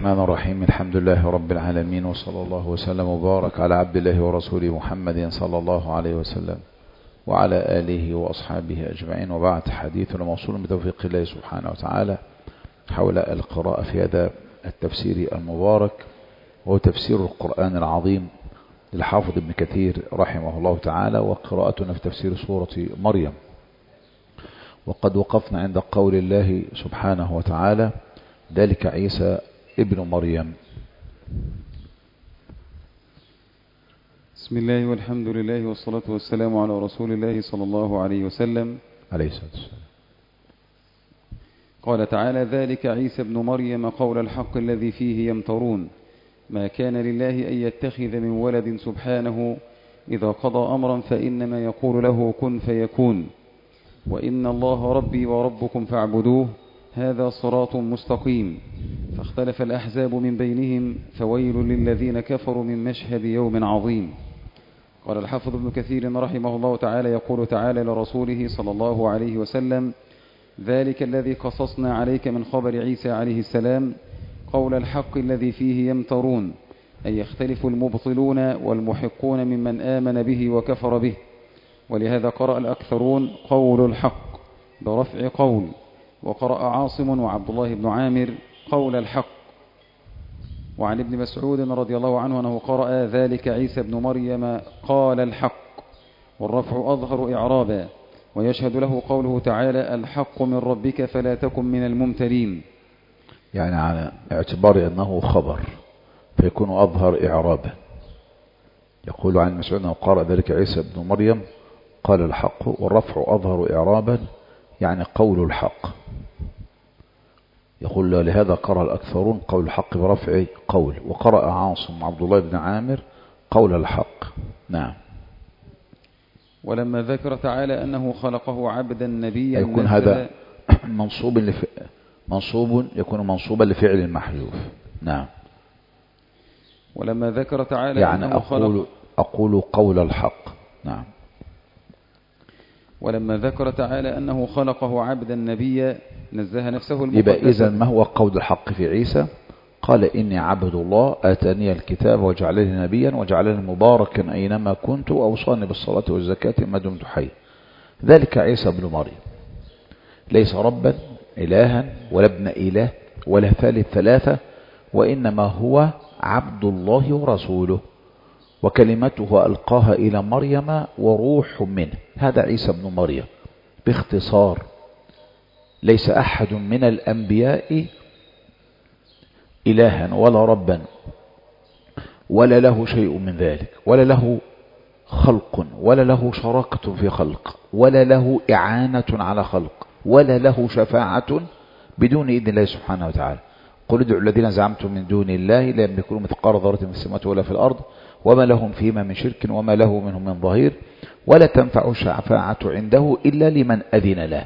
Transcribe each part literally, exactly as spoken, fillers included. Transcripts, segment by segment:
الرحمن الرحيم. الحمد لله رب العالمين، وصلى الله وسلم وبارك على عبد الله ورسوله محمد صلى الله عليه وسلم وعلى آله وأصحابه أجمعين، وبعد. حديثنا موصول بتوفيق الله سبحانه وتعالى حول القراءة في هذا التفسير المبارك، وهو تفسير القرآن العظيم للحافظ ابن كثير رحمه الله تعالى، وقراءتنا في تفسير سورة مريم. وقد وقفنا عند قول الله سبحانه وتعالى: ذلك عيسى ابن مريم. بسم الله والحمد لله والصلاة والسلام على رسول الله صلى الله عليه وسلم عليه الصلاة والسلام. قال تعالى: ذلك عيسى ابن مريم قول الحق الذي فيه يمترون ما كان لله أن يتخذ من ولد سبحانه إذا قضى أمرا فإنما يقول له كن فيكون وإن الله ربي وربكم فاعبدوه هذا صراط مستقيم فاختلف الأحزاب من بينهم فويل للذين كفروا من مشهد يوم عظيم. قال الحافظ ابن كثير رحمه الله تعالى: يقول تعالى لرسوله صلى الله عليه وسلم: ذلك الذي قصصنا عليك من خبر عيسى عليه السلام قول الحق الذي فيه يمترون، أي يختلف المبطلون والمحقون ممن آمن به وكفر به. ولهذا قرأ الأكثرون قول الحق برفع قول، وقرأ عاصم وعبد الله بن عامر قول الحق. وعن ابن مسعود رضي الله عنه أنه قرأ ذلك عيسى ابن مريم قال الحق، والرفع أظهر إعرابا، ويشهد له قوله تعالى: الحق من ربك فلا تكن من الممترين، يعني على اعتبار أنه خبر فيكون أظهر إعرابا. يقول عن مسعود أنه قرأ ذلك عيسى ابن مريم قال الحق، والرفع أظهر إعرابا يعني قول الحق. يقول لهذا قرأ الأكثرون قول الحق برفع قول، وقرأ عاصم عبد الله بن عامر قول الحق. نعم. ولما ذكر تعالى أنه خلقه عبدا نبيا يكون هذا منصوب لف... منصوب يكون منصوبا لفعل محذوف. نعم. ولما ذكر تعالى يعني أنه أقول, خلق أقول قول الحق. نعم. ولما ذكر تعالى أنه خلقه عبدا نبيا نزه نفسه المقدسة. يبقى إذن ما هو قول الحق في عيسى؟ قال: إني عبد الله آتاني الكتاب وجعلني نبيا وجعلني مباركا أينما كنت وأوصاني بالصلاة والزكاة ما دمت حي. ذلك عيسى ابن مريم ليس ربا إلها ولا ابن إله ولا ثالث ثلاثة، وإنما هو عبد الله ورسوله، وكلمته ألقاها إلى مريم وروح منه. هذا عيسى ابن مريم باختصار. ليس أحد من الأنبياء إلها ولا ربا ولا له شيء من ذلك، ولا له خلق ولا له شراكة في خلق ولا له إعانة على خلق ولا له شفاعة بدون إذن الله سبحانه وتعالى. قل ادعوا الذين زعمتم من دون الله لا يملكون مثقال ذرة في السماوات ولا في الأرض وما لهم فيما من شرك وما له منهم من ظهير ولا تنفع الشفاعة عنده إلا لمن أذن له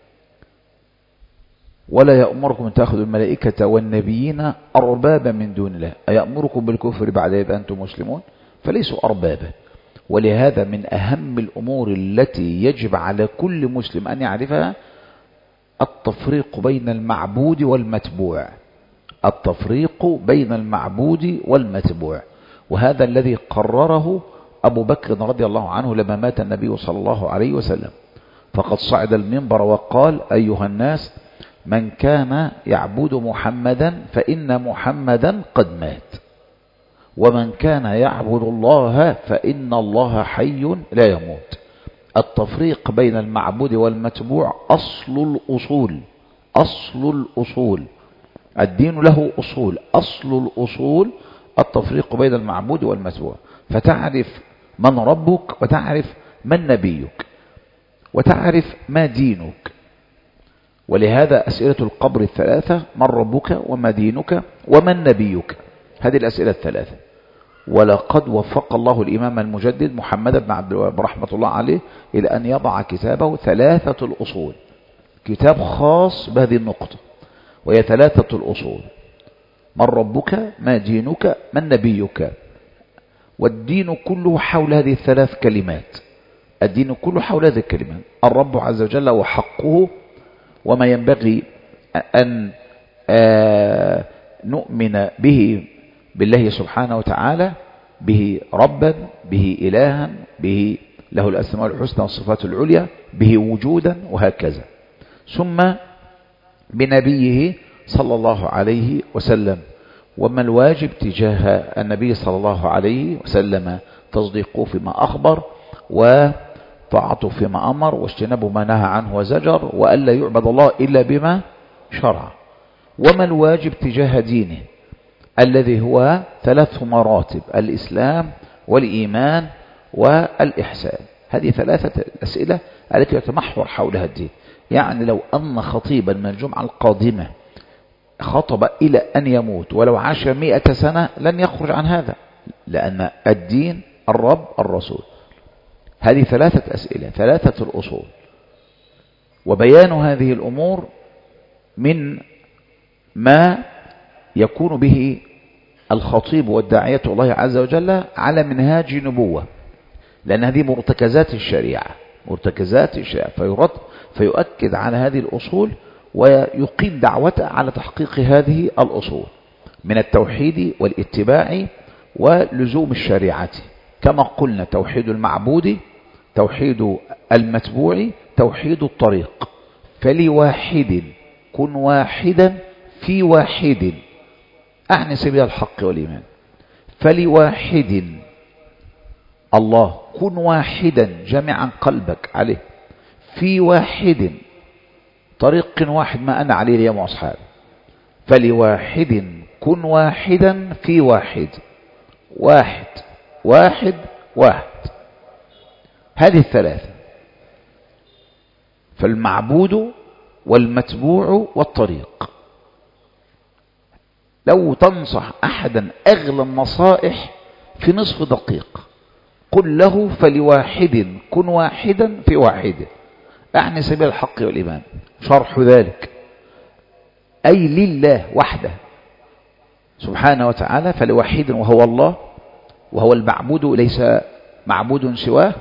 ولا يأمركم أن تأخذوا الملائكة والنبيين أربابا من دون الله أيأمركم بالكفر بعد إذ أنتم مسلمون؟ فليسوا أربابا. ولهذا من أهم الأمور التي يجب على كل مسلم أن يعرفها التفريق بين المعبود والمتبوع. التفريق بين المعبود والمتبوع، وهذا الذي قرره أبو بكر رضي الله عنه لما مات النبي صلى الله عليه وسلم، فقد صعد المنبر وقال: أيها الناس، من كان يعبد محمدا فإن محمدا قد مات، ومن كان يعبد الله فإن الله حي لا يموت. التفريق بين المعبود والمتبوع أصل الأصول. أصل الأصول. الدين له أصول. أصل الأصول التفريق بين المعبود والمتبوع، فتعرف من ربك وتعرف من نبيك وتعرف ما دينك. ولهذا أسئلة القبر الثلاثة: من ربك وما دينك ومن نبيك؟ هذه الأسئلة الثلاثة. ولقد وفق الله الإمام المجدد محمد بن عبد الوهاب رحمة الله عليه إلى أن يضع كتابه ثلاثة الأصول، كتاب خاص بهذه النقطة، وهي ثلاثة الأصول: من ربك، ما دينك، من نبيك. والدين كله حول هذه الثلاث كلمات. الدين كله حول هذه الكلمات: الرب عز وجل وحقه وما ينبغي أن نؤمن به، بالله سبحانه وتعالى، به ربا، به إلها، به له الأسماء الحسنى والصفات العليا، به وجودا، وهكذا. ثم بنبيه صلى الله عليه وسلم. وما الواجب تجاه النبي صلى الله عليه وسلم؟ تصديقه فيما أخبر، وطاعته فيما أمر، واجتنابه ما نهى عنه وزجر، وألا يعبد الله إلا بما شرع. وما الواجب تجاه دينه الذي هو ثلاث مراتب: الإسلام والإيمان والإحسان. هذه ثلاثة أسئلة التي يتمحور حولها الدين. يعني لو أن خطيبا من الجمعة القادمة خطب إلى أن يموت ولو عاش مئة سنة لن يخرج عن هذا، لأن الدين الرب الرسول. هذه ثلاثة أسئلة، ثلاثة الأصول. وبيان هذه الأمور من ما يكون به الخطيب والداعية الله عز وجل على منهاج نبوة، لأن هذه مرتكزات الشريعة، مرتكزات الشريعة، فيرد فيؤكد على هذه الأصول ويقيم دعوته على تحقيق هذه الأصول من التوحيد والاتباع ولزوم الشريعة. كما قلنا: توحيد المعبود، توحيد المتبوع، توحيد الطريق. فلواحد كن واحدا في واحد، أعني سبيل الحق والإيمان. فلواحد الله، كن واحدا جميعا قلبك عليه، في واحد طريق واحد ما أنا عليه اليوم وأصحابي. فلواحد كن واحدا في واحد، واحد واحد واحد. هذه الثلاثة: فالمعبود والمتبوع والطريق. لو تنصح أحدا أغلى النصائح في نصف دقيق قل له: فلواحد كن واحدا في واحد، أعني سبيل الحق والإيمان. شرح ذلك أي لله وحده سبحانه وتعالى، فلواحد وهو الله، وهو المعبود ليس معبود سواه.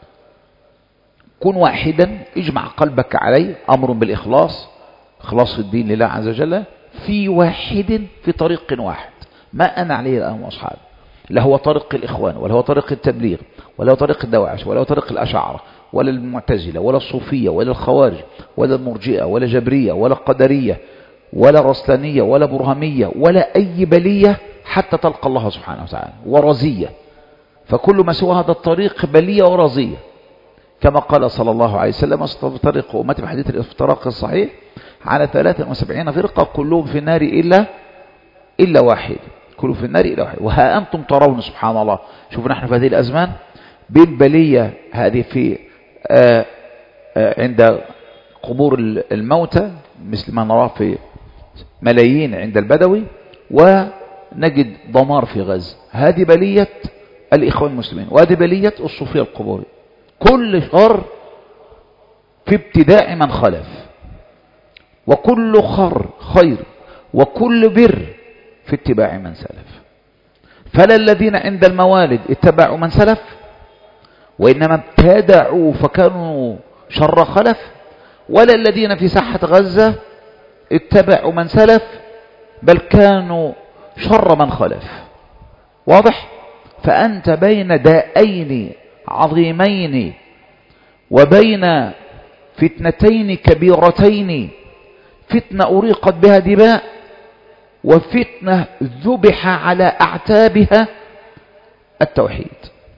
كن واحدا، اجمع قلبك عليه، أمر بالإخلاص، إخلاص الدين لله عز وجل، في واحد، في طريق واحد ما أنا عليه الآن وأصحابي. لا هو طريق الإخوان، ولا هو طريق التبليغ، ولا هو طريق الدواعش، ولا هو طريق الأشاعرة، ولا المعتزلة، ولا الصوفية، ولا الخوارج، ولا المرجئة، ولا جبرية، ولا قدرية، ولا رسلانية، ولا برهمية، ولا أي بلية حتى تلقى الله سبحانه وتعالى، ورزية. فكل ما سوى هذا الطريق بلية ورزية، كما قال صلى الله عليه وسلم: استفترق أمتي في حديث الافتراق الصحيح على ثلاثة وسبعين فرقة كلهم في النار إلا إلا واحد، كلهم في النار إلا واحد. وها أنتم ترون سبحان الله، شوفوا نحن في هذه الأزمان بالبلية هذه في آآ آآ عند قبور الموتى مثل ما نراه في ملايين عند البدوي، ونجد دمار في غزة. هذه بلية الإخوان المسلمين، وهذه بلية الصوفية القبوري. كل شر في ابتداع من خلف، وكل خر خير، وكل بر في اتباع من سلف. فلا الذين عند الموالد اتبعوا من سلف، وإنما ابتدعوا فكانوا شر خلف، ولا الذين في ساحة غزة اتبعوا من سلف بل كانوا شر من خلف. واضح؟ فأنت بين دائين عظيمين، وبين فتنتين كبيرتين: فتنة أريقت بها دماء، وفتنة ذبح على أعتابها التوحيد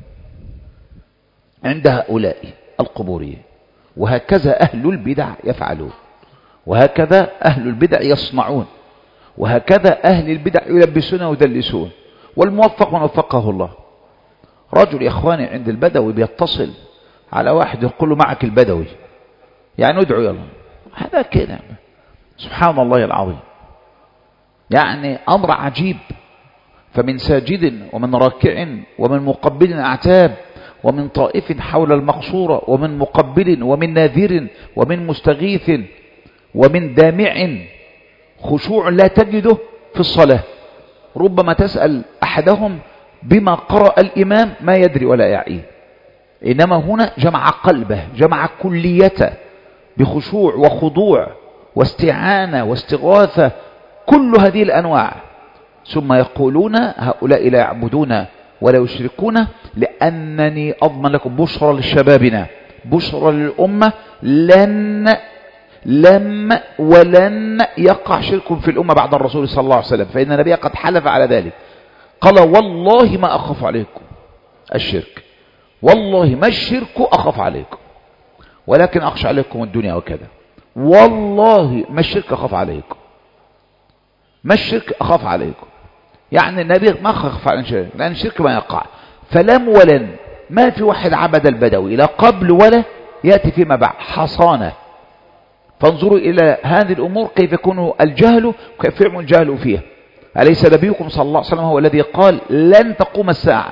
عند هؤلاء القبوريين. وهكذا أهل البدع يفعلون، وهكذا أهل البدع يصنعون، وهكذا أهل البدع يلبسون ويدلسون. والموفق من وفقه الله. رجل يا إخواني عند البدوي بيتصل على واحد يقول له: معك البدوي، يعني ادعو يلا. هذا كده سبحان الله العظيم، يعني أمر عجيب. فمن ساجد ومن راكع ومن مقبل أعتاب، ومن طائف حول المقصورة، ومن مقبل ومن ناذر ومن مستغيث ومن دامع، خشوع لا تجده في الصلاة. ربما تسأل أحدهم بما قرأ الإمام ما يدري ولا يعيه، إنما هنا جمع قلبه، جمع كليته بخشوع وخضوع واستعانة واستغاثة، كل هذه الأنواع ثم يقولون هؤلاء لا يعبدون ولا يشركون، لأنني أضمن لكم بشرى لشبابنا، بشرى للأمة، لن لم ولن يقع شرك في الأمة بعد الرسول صلى الله عليه وسلم، فإن النبي قد حلف على ذلك، قال والله ما أخاف عليكم الشرك، والله ما الشرك أخاف عليكم، ولكن أخشى عليكم الدنيا وكذا، والله ما الشرك أخاف عليكم، ما الشرك أخاف عليكم. يعني النبي ما خاف على الشرك، لأن الشرك ما يقع. فلم ولن، ما في واحد عبد البدوي لا قبل ولا يأتي فيما بعد، حصانة. فانظروا إلى هذه الأمور كيف يكون الجهل وكيف يعمل الجهل فيها. أليس نبيكم صلى الله عليه وسلم هو الذي قال لن تقوم الساعة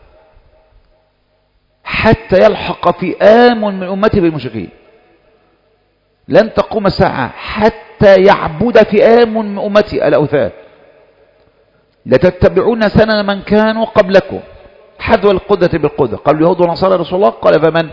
حتى يلحق فئام من أمتي بالمشركين، لن تقوم الساعة حتى يعبد فئام من أمتي الأوثان، لتتبعون سنن من كانوا قبلكم حذو القدة بالقدة. قال اليهود والنصارى رسول الله، قال فمن؟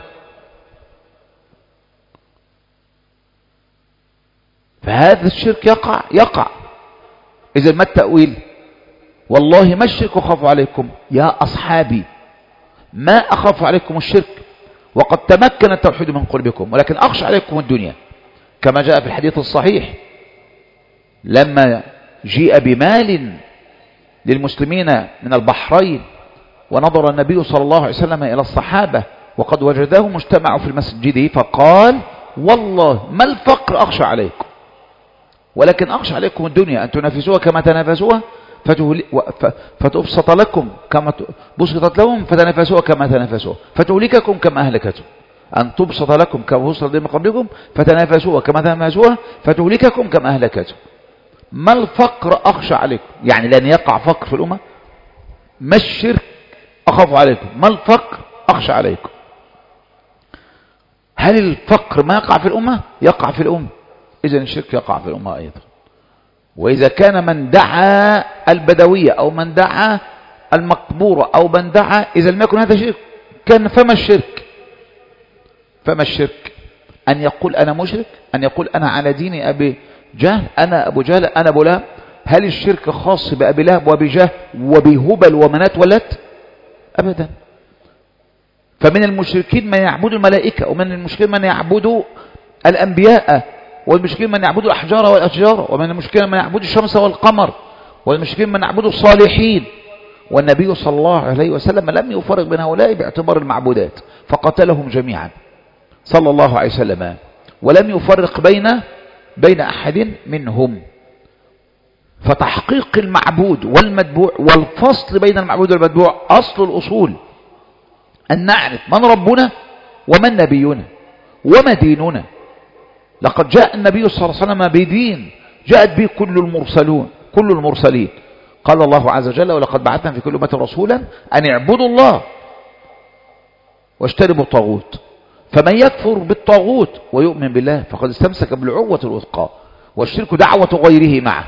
فهذا الشرك يقع يقع. إذا ما التأويل؟ والله ما الشرك أخاف عليكم يا أصحابي، ما أخاف عليكم الشرك وقد تمكن التوحيد من قلوبكم، ولكن أخشى عليكم الدنيا، كما جاء في الحديث الصحيح لما جيء بمال للمسلمين من البحرين، ونظر النبي صلى الله عليه وسلم إلى الصحابة وقد وجدهم اجتمعوا في المسجد، فقال والله ما الفقر أخشى عليكم، ولكن أخشى عليكم الدنيا، أن تنافسوها كما تنافسوها فتبسط لكم كما بسطت لهم، فتنافسوها كما تنافسوها فتهلككم كما أهلكتهم، أن تبسط لكم كما بسطت من قبلكم فتنافسوها كما تنافسوها فتهلككم كما أهلكتهم. ما الفقر أخشى عليكم؟ يعني لن يقع فقر في الأمة. ما الشرك أخاف عليكم؟ ما الفقر أخشى عليكم؟ هل الفقر ما يقع في الأمة؟ يقع في الأمة. إذن الشرك يقع في الأمة أيضا. وإذا كان من دعا البدوية أو من دعا المقبورة أو من دعا، إذا لم يكن هذا شرك كان فما الشرك؟ فما الشرك؟ أن يقول أنا مشرك، أن يقول أنا على دين أبي جهل، أنا أبو جهل، أنا أبو لهب. هل الشرك خاص بأبي لهب وأبي جهل وبهبل ومنات ولت؟ أبدا. فمن المشركين من يعبد الملائكة، ومن المشركين من يعبد الأنبياء، والمشركين من يعبد الأحجار والأشجار، ومن المشركين من يعبد الشمس والقمر، والمشركين من يعبد الصالحين. والنبي صلى الله عليه وسلم لم يفرق بين هؤلاء باعتبار المعبودات، فقتلهم جميعا صلى الله عليه وسلم، ولم يفرق بين بين أحد منهم. فتحقيق المعبود والمتبوع والفصل بين المعبود والمتبوع أصل الأصول، أن نعرف من ربنا ومن نبينا وما ديننا. لقد جاء النبي صلى الله عليه وسلم بدين جاءت به كل المرسلون كل المرسلين. قال الله عز وجل ولقد بعثنا في كل أمة رسولا أن اعبدوا الله واجتنبوا الطاغوت، فمن يكفر بالطاغوت ويؤمن بالله فقد استمسك بالعروة الوثقى، والشرك دعوة غيره معه.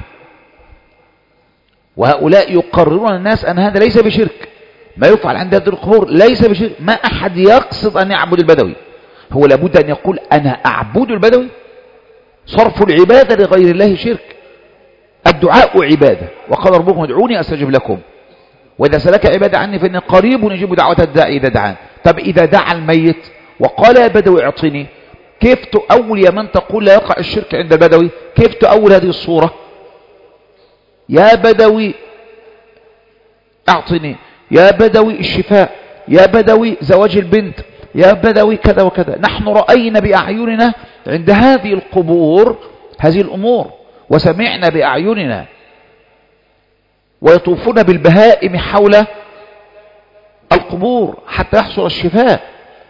وهؤلاء يقررون الناس أن هذا ليس بشرك، ما يفعل عند هذه القبور ليس بشرك. ما أحد يقصد أن يعبد البدوي، هو لابد أن يقول أنا أعبد البدوي. صرف العبادة لغير الله شرك. الدعاء عبادة، وقال ربكم ادعوني أستجب لكم، وإذا سلك عبادة عني فإن قريب يجيب دعوة الداعي إذا دعان. طب إذا دعا الميت وقال يا بدوي اعطني، كيف تؤول يا من تقول لا يقع الشرك عند البدوي؟ كيف تؤول هذه الصورة؟ يا بدوي اعطني، يا بدوي الشفاء، يا بدوي زواج البنت، يا بدوي كذا وكذا. نحن رأينا بأعيننا عند هذه القبور هذه الأمور، وسمعنا بأعيننا، ويطوفون بالبهائم حول القبور حتى يحصل الشفاء.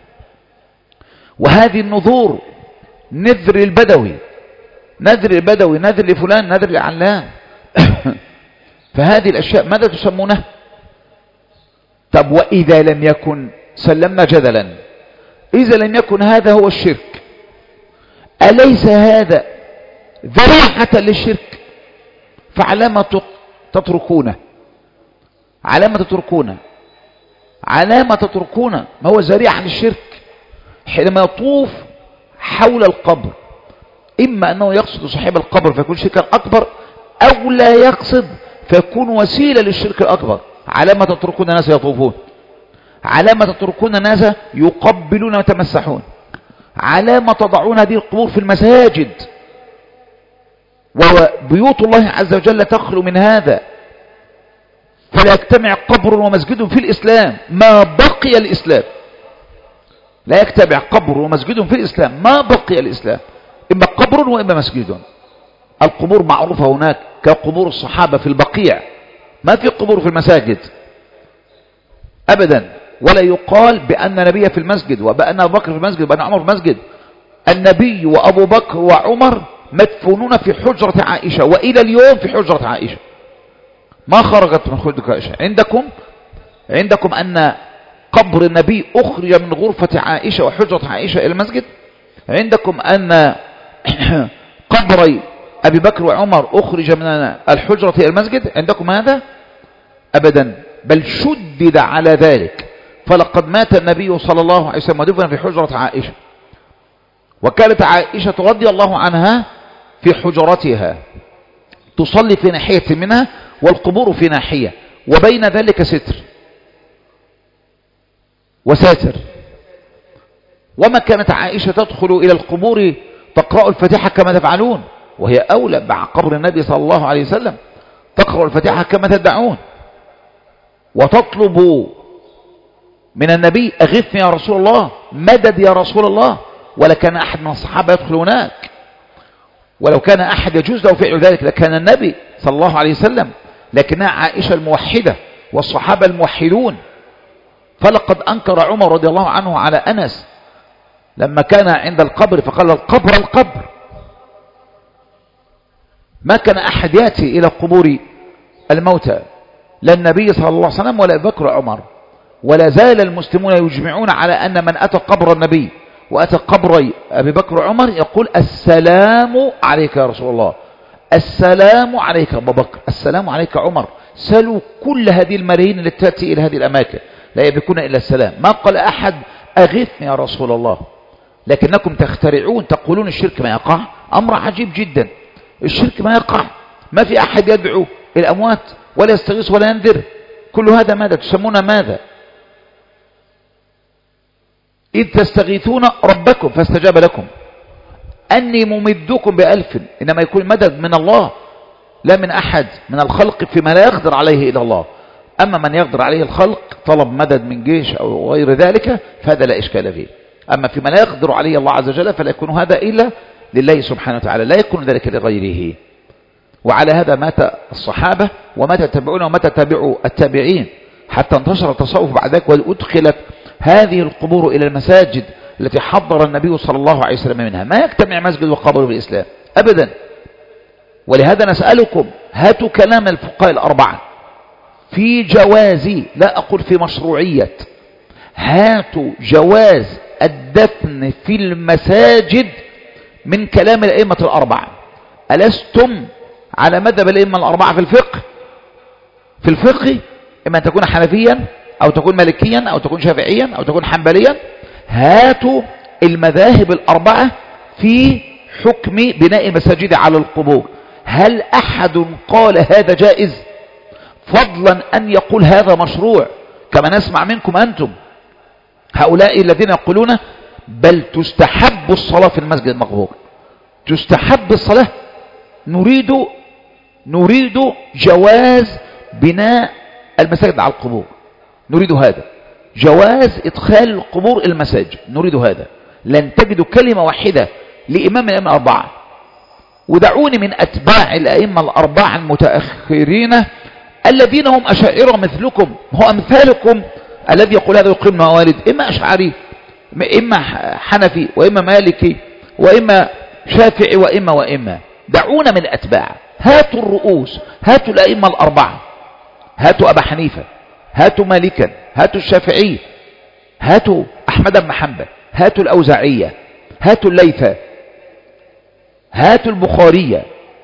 وهذه النذور، نذر البدوي، نذر البدوي، نذر لفلان، نذر لعلان. فهذه الأشياء ماذا تسمونها؟ طب وإذا لم يكن، سلمنا جدلا، إذا لم يكن هذا هو الشرك، أليس هذا ذريعة للشرك؟ فعلامة تتركونه، علامة تتركونه، علامة تتركونه، ما هو ذريعة للشرك. حينما يطوف حول القبر، إما أنه يقصد صاحب القبر فيكون شركا أكبر، أو لا يقصد فيكون وسيلة للشرك الأكبر. على ما تتركون الناس يطوفون، على ما تتركون الناس يقبلون ويتمسحون، على ما تضعون هذه القبور في المساجد، وبيوت الله عز وجل تخلو من هذا. فلا يجتمع قبر ومسجد في الإسلام ما بقي الإسلام، لا يجتمع قبر ومسجد في الإسلام ما بقي الإسلام، إما قبر وإما مسجد. القبور معروفة هناك كقبور الصحابة في البقيع، ما في قبور في المساجد أبدا. ولا يقال بأن نبي في المسجد وبأن أبو بكر في المسجد وبأن عمر في المسجد. النبي وأبو بكر وعمر مدفونون في حجرة عائشة، وإلى اليوم في حجرة عائشة ما خرجت من حجرة عائشة. عندكم عندكم أن قبر النبي أخرج من غرفة عائشة وحجرة عائشة إلى المسجد. عندكم أن قبر أبي بكر وعمر أخرج من الحجرة إلى المسجد. عندكم هذا أبدا، بل شدد على ذلك. فلقد مات النبي صلى الله عليه وسلم ودفن في حجرة عائشة، وكانت عائشة رضي الله عنها في حجرتها تصلي في ناحية منها والقبور في ناحية، وبين ذلك ستر وساتر. وما كانت عائشة تدخل إلى القبور تقرأ الفاتحة كما تفعلون، وهي أولى مع قبر النبي صلى الله عليه وسلم، تقرأ الفاتحة كما تدعون وتطلب من النبي أغثني يا رسول الله، مدد يا رسول الله. ولا كان أحد من الصحابة يدخل هناك، ولو كان أحد يجوز له فعل ذلك لكان النبي صلى الله عليه وسلم، لكنها عائشة الموحدة والصحابة الموحدون. فلقد أنكر عمر رضي الله عنه على أنس لما كان عند القبر فقال القبر القبر. ما كان أحد يأتي إلى قبور الموتى، لا النبي صلى الله عليه وسلم ولا أبي بكر وعمر. ولا زال المسلمون يجمعون على أن من أتى قبر النبي وأتى قبر أبي بكر وعمر يقول السلام عليك يا رسول الله، السلام عليك أبو بكر، السلام عليك عمر. سلوا كل هذه الملايين التي تأتي إلى هذه الأماكن لا يبكون إلا السلام. ما قال أحد أغثني يا رسول الله. لكنكم تخترعون تقولون الشرك ما يقع. أمر عجيب جدا، الشرك ما يقع، ما في أحد يدعو الأموات ولا يستغيث ولا ينذر. كل هذا ماذا تسمون؟ ماذا؟ إذ تستغيثون ربكم فاستجاب لكم أني ممدكم بألف. إنما يكون مدد من الله لا من أحد من الخلق فيما لا يقدر عليه إلا الله. أما من يقدر عليه الخلق طلب مدد من جيش أو غير ذلك فهذا لا إشكال فيه. أما فيما لا يقدر عليه الله عز وجل فلا يكون هذا إلا لله سبحانه وتعالى، لا يكون ذلك لغيره. وعلى هذا مات الصحابة ومات التابعون ومات تابعوا التابعين، حتى انتشر التصوف بعد ذلك وأدخلت هذه القبور إلى المساجد التي حضر النبي صلى الله عليه وسلم منها. ما يجتمع مسجد وقبر في الإسلام أبدا. ولهذا نسألكم هاتوا كلام الفقهاء الأربعة في جواز، لا أقول في مشروعية، هاتوا جواز الدفن في المساجد من كلام الأئمة الأربعة. ألستم على مذهب الأئمة الأربعة في الفقه؟ في الفقه إما أن تكون حنفيا أو تكون مالكيا أو تكون شافعيا أو تكون حنبليا. هاتوا المذاهب الأربعة في حكم بناء المساجد على القبور. هل أحد قال هذا جائز فضلا أن يقول هذا مشروع كما نسمع منكم أنتم هؤلاء الذين يقولون بل تستحب الصلاة في المسجد المقبور؟ تستحب الصلاة. نريد نريد جواز بناء المساجد على القبور، نريد هذا جواز إدخال القبور إلى المساجد، نريد هذا. لن تجدوا كلمة واحدة لإمام من الأئمة الأربعة. ودعوني من أتباع الأئمة الأربعة المتأخرين الذين هم أشاعرة مثلكم، هو أمثالكم الذي يقول هذا يقيم موالد، إما أشعري إما حنفي وإما مالكي وإما شافعي وإما وإما. دعونا من الأتباع، هاتوا الرؤوس، هاتوا الأئمة الأربعة، هاتوا أبا حنيفة، هاتوا مالكا، هاتوا الشافعي، هاتوا أحمد بن حنبل، هاتوا الأوزاعية، هاتوا الليثة، هاتوا البخارية،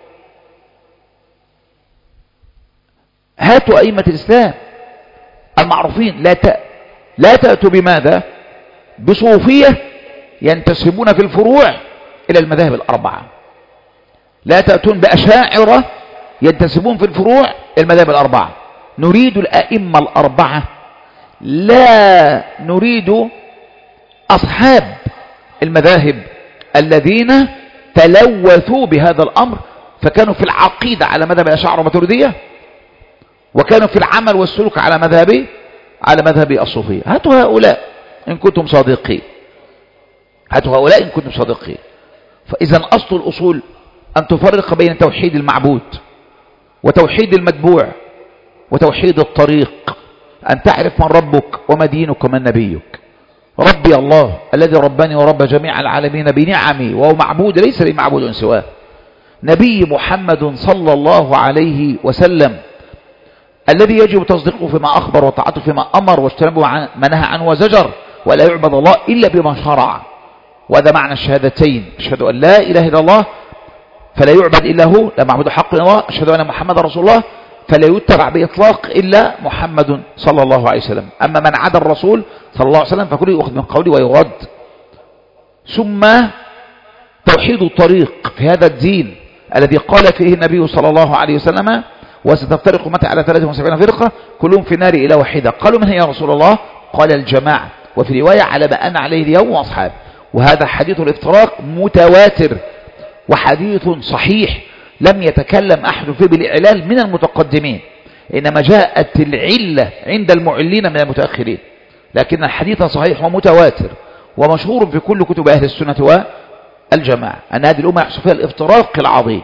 هاتوا أئمة الإسلام المعروفين. لا ت... لا تأتوا بماذا؟ بصوفية ينتسبون في الفروع إلى المذاهب الأربعة. لا تأتون بأشاعرة ينتسبون في الفروع المذاهب الأربعة، نريد الأئمة الأربعة، لا نريد أصحاب المذاهب الذين تلوثوا بهذا الأمر، فكانوا في العقيدة على مذهب الأشاعرة والماتريدية، وكانوا في العمل والسلوك على مذهب على مذهب الصوفية. هاتوا هؤلاء إن كنتم صادقين، هاتوا هؤلاء إن كنتم صادقين. فإذا أصل الأصول أن تفرق بين توحيد المعبود وتوحيد المتبوع وتوحيد الطريق، أن تعرف من ربك وما دينك ومن نبيك. ربي الله الذي ربني ورب جميع العالمين بنعمي، وهو معبود ليس لي معبود سواه. نبي محمد صلى الله عليه وسلم الذي يجب تصديقه فيما أخبر وطاعته فيما أمر واجتنبه ما نهى عنه وزجر، ولا يعبد الله إلا بما شرع. وهذا معنى الشهادتين، أشهد أن لا إله إلا الله فلا يعبد إلا هو، لا معبود حق إلا الله، أشهد أن محمد رسول الله فلا يتبع بإطلاق إلا محمد صلى الله عليه وسلم. أما من عدا الرسول صلى الله عليه وسلم فكله يؤخذ من قوله ويرد. ثم توحيد الطريق في هذا الدين الذي قال فيه النبي صلى الله عليه وسلم وستفترق أمتي على ثلاث وسبعين فرقة كلهم في نار إلى واحدة. قالوا من هي يا رسول الله؟ قال الجماعة، وفي رواية على ما أنا عليه اليوم وأصحاب. وهذا حديث الافتراق متواتر وحديث صحيح لم يتكلم أحد فيه بالإعلال من المتقدمين، إنما جاءت العلة عند المعلين من المتأخرين، لكن الحديث صحيح ومتواتر ومشهور في كل كتب أهل السنة والجماعة أن هذه الأمة يحصل فيها الافتراق العظيم.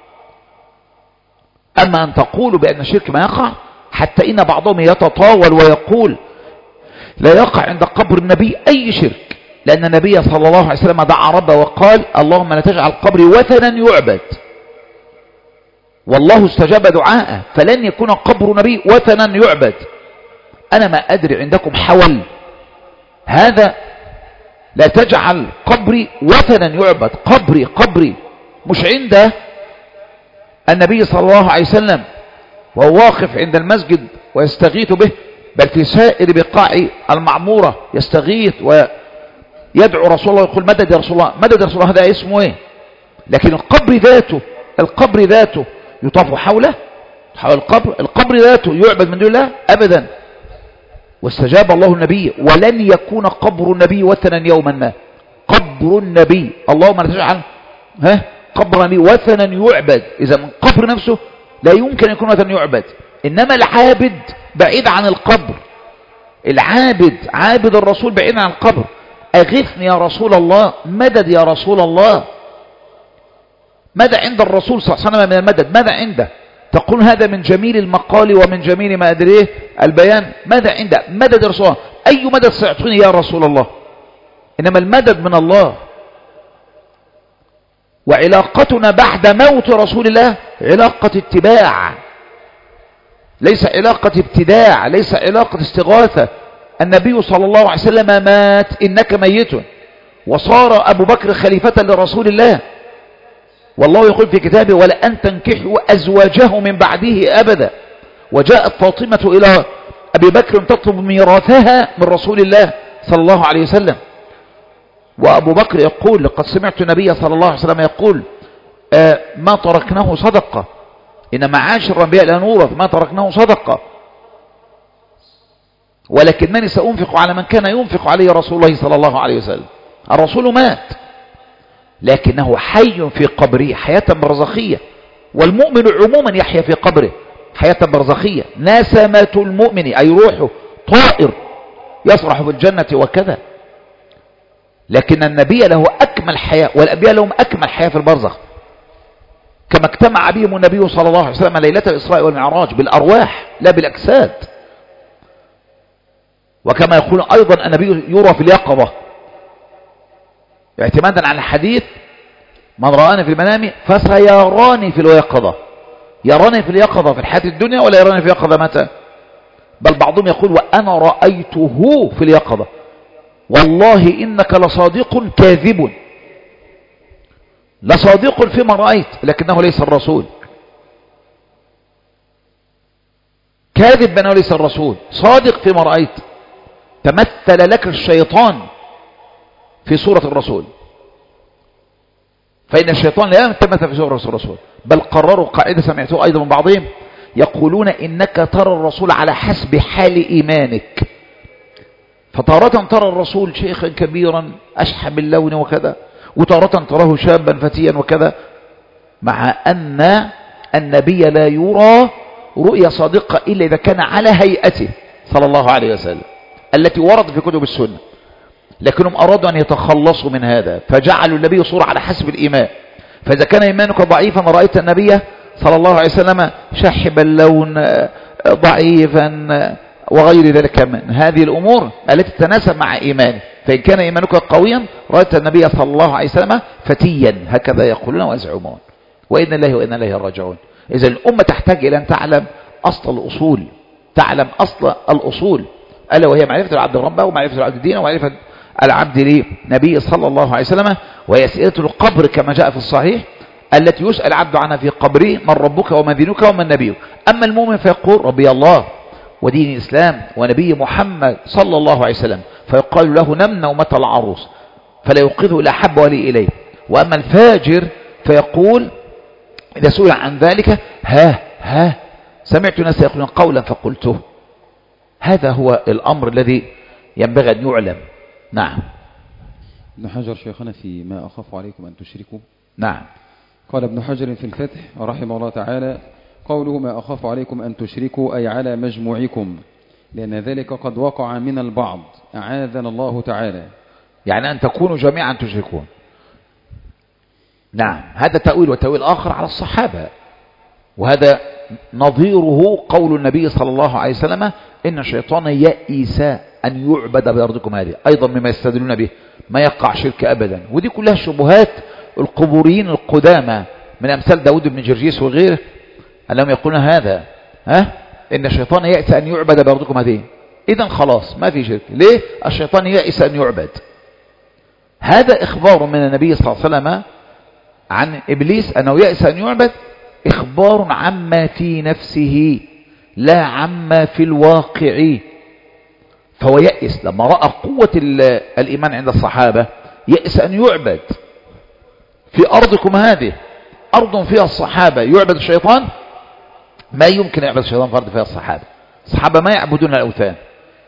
أما أن تقول بأن الشرك ما يقع، حتى إن بعضهم يتطاول ويقول لا يقع عند قبر النبي أي شرك، لأن النبي صلى الله عليه وسلم دعا ربه وقال اللهم لا تجعل قبري وثنا يعبد، والله استجاب دعاءه، فلن يكون قبر نبي وثنا يعبد. أنا ما أدري عندكم حول هذا، لا تجعل قبري وثنا يعبد، قبري قبري مش عند النبي صلى الله عليه وسلم وهو واقف عند المسجد ويستغيث به، بل في سائر بقاع المعمورة يستغيث ويدعو رسول الله ويقول مدد يا رسول الله مدد يا رسول الله. هذا اسمه ايه؟ لكن القبر ذاته القبر ذاته يطاف حوله حول القبر، القبر ذاته يعبد من دون الله أبدا. واستجاب الله النبي، ولن يكون قبر النبي وثنا يوما ما. قبر النبي اللهم لا تجعل ها قبر النبي وثنا يعبد، إذا من قبر نفسه لا يمكن يكون وثنا يعبد. إنما العابد بعيد عن القبر، العابد عابد الرسول بعيد عن القبر. أغثني يا رسول الله، مدد يا رسول الله. ماذا عند الرسول صلى الله عليه وسلم من المدد؟ ماذا عنده؟ تقول هذا من جميل المقال ومن جميل ما أدريه البيان. ماذا عنده؟ مدد يا رسول الله. أي مدد سيعطيني يا رسول الله؟ إنما المدد من الله. وعلاقتنا بعد موت رسول الله علاقة اتباع، ليس علاقة ابتداع، ليس علاقة استغاثة. النبي صلى الله عليه وسلم مات إنك ميت، وصار أبو بكر خليفة لرسول الله، والله يقول في كتابه ولأن تنكحوا أزواجه من بعده أبدا. وجاءت فاطمة إلى أبي بكر تطلب ميراثها من رسول الله صلى الله عليه وسلم، وأبو بكر يقول لقد سمعت النبي صلى الله عليه وسلم يقول آه ما تركناه صدقة، إن معاشر الأنبياء لا نورث، ما تركناه صدقة، ولكنني سأنفق على من كان ينفق عليه رسول الله صلى الله عليه وسلم. الرسول مات لكنه حي في قبره حياة برزخية، والمؤمن عموما يحيا في قبره حياة برزخية. نسمة المؤمن أي روحه طائر يصرح في الجنة وكذا، لكن النبي له أكمل حياة، والأنبياء لهم أكمل حياة في البرزخ، كما اجتمع بهم النبي صلى الله عليه وسلم ليلة الإسراء والمعراج بالأرواح لا بالأجساد. وكما يقول أيضا النبي يرى في اليقظة، اعتمادا على الحديث من رآني في المنام فسيراني في اليقظة. يراني في اليقظة في الحياة الدنيا ولا يراني في اليقظة متى؟ بل بعضهم يقول وأنا رأيته في اليقظة. والله إنك لصادق كاذب، لصادق فيما رأيت لكنه ليس الرسول، كاذب بأنه ليس الرسول، صادق فيما رأيت. تمثل لك الشيطان في صورة الرسول، فإن الشيطان لا يتمثل في صورة الرسول، بل قرروا قاعدة سمعتوها أيضا من بعضهم يقولون إنك ترى الرسول على حسب حال إيمانك، فتارة ترى الرسول شيخا كبيرا أشحب اللون وكذا، وتارة تراه شابا فتيا وكذا، مع أن النبي لا يرى رؤيا صادقة إلا إذا كان على هيئته صلى الله عليه وسلم التي ورد في كتب السنة. لكنهم أرادوا أن يتخلصوا من هذا فجعلوا النبي صورة على حسب الإيمان. فإذا كان إيمانك ضعيفا رأيت النبي صلى الله عليه وسلم شاحب اللون ضعيفا وغير ذلك من هذه الأمور التي تتناسب مع إيمانه. فإن كان إيمانك قويا رأيت النبي صلى الله عليه وسلم فتيا، هكذا يقولون ويزعمون، وإن الله وإن إليه راجعون. إذا الأمة تحتاج إلى أن تعلم أصل الأصول، تعلم أصل الأصول، ألا وهي معرفة العبد ربه ومعرفة العبد دينه ومعرفة العبد لنبي صلى الله عليه وسلم. وهي أسئلة القبر كما جاء في الصحيح التي يسأل عبد عنها في قبره: من ربك وما دينك ومن نبيك. أما المؤمن فيقول: ربي الله ودين الإسلام ونبي محمد صلى الله عليه وسلم، فيقال له: نم نومة العروس، فلا يوقظه إلا حب ولي إليه. وأما الفاجر فيقول إذا سئل عن ذلك: ها ها سمعت ناس يقولون قولا فقلته. هذا هو الأمر الذي ينبغي أن يعلم. نعم. ابن حجر شيخنا في ما أخاف عليكم أن تشركوا. نعم. قال ابن حجر في الفتح رحمه الله تعالى: قوله ما أخاف عليكم أن تشركوا أي على مجموعكم، لأن ذلك قد وقع من البعض أعاذنا الله تعالى. يعني أن تكونوا جميعا تشركون. نعم، هذا تأويل. وتأويل آخر على الصحابة، وهذا نظيره قول النبي صلى الله عليه وسلم: إن الشيطان يئس أن يعبد بأرضكم هذه، أيضا مما يستدلون به ما يقع شرك أبدا. ودي كلها شبهات القبوريين القدامى من أمثال داود بن جرجيس وغيره، أنهم يقولون هذا ها إن الشيطان يئس أن يعبد بأرضكم هذه، إذن خلاص ما في شرك. ليه؟ الشيطان يئس أن يعبد. هذا إخبار من النبي صلى الله عليه وسلم عن إبليس أنه يئس أن يعبد، إخبار عما في نفسه لا عما في الواقع. فهو يئس لما رأى قوة الإيمان عند الصحابة، يئس أن يعبد في أرضكم هذه، أرض فيها الصحابة يعبد الشيطان، ما يمكن يعبد الشيطان في أرض فيها الصحابة. الصحابة ما يعبدون الأوثان.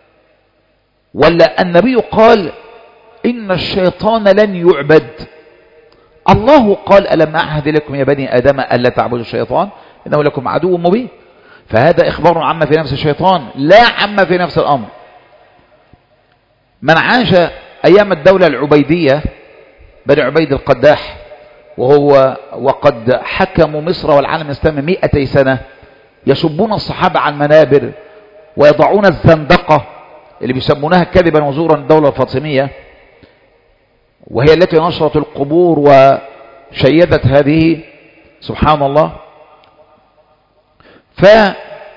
ولا النبي قال: إن الشيطان لن يعبد. الله قال: ألم أعهد لكم يا بني آدم ألا تعبدوا الشيطان إنه لكم عدو مبين. فهذا إخبار عما في نفس الشيطان لا عما في نفس الأمر. من عاش أيام الدولة العبيدية بني عبيد القداح وهو وقد حكموا مصر والعالم الإسلامي مئتي سنة، يسبون الصحابة على المنابر ويضعون الزندقة اللي بيسمونها كذبا وزورا الدولة الفاطمية، وهي التي نشرت القبور وشيدت هذه، سبحان الله. فمن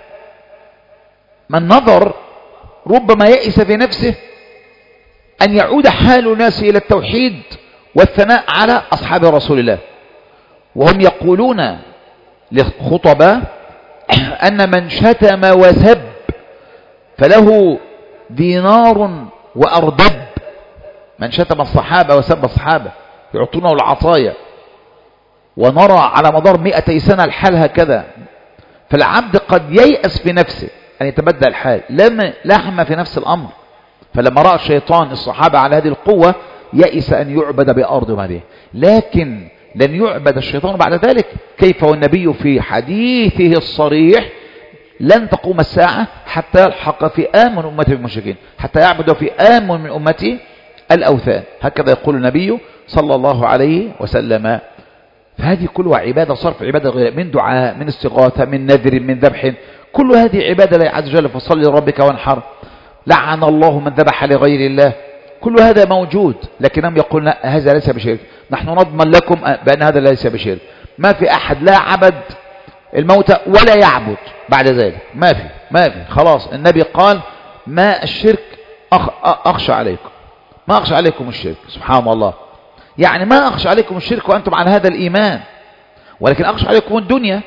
نظر ربما يئس في نفسه أن يعود حال الناس إلى التوحيد والثناء على أصحاب رسول الله، وهم يقولون للخطباء أن من شتم وسب فله دينار وأردب. من شتم الصحابة وسب الصحابة يعطونه العطايا، ونرى على مدار مئتي سنة الحال هكذا. فالعبد قد ييأس في نفسه أن يتبدل الحال، لم لحم في نفس الأمر. فلما رأى الشيطان الصحابة على هذه القوة يئس أن يعبد بأرض هذه. لكن لن يعبد الشيطان بعد ذلك. كيف والنبي في حديثه الصريح: لن تقوم الساعة حتى يلحق فئام من أمتي بالمشركين، حتى يعبد فئام من أمتي الأوثان. هكذا يقول النبي صلى الله عليه وسلم. فهذه كلها عبادة صرف، عبادة غير من دعاء، من استغاثة، من نذر، من ذبح، كل هذه عبادة لله عز وجل. فصل لربك وانحر، لعن الله من ذبح لغير الله، كل هذا موجود. لكنهم يقولون لا، هذا ليس بشرك. نحن نضمن لكم بأن هذا ليس بشرك. ما في أحد لا عبد الموتى ولا يعبد بعد ذلك، ما في ما في خلاص. النبي قال: ما الشرك أخ أخشى عليكم، ما أخشى عليكم الشرك. سبحان الله، يعني ما أخشى عليكم الشرك وأنتم على هذا الإيمان، ولكن أخشى عليكم الدنيا،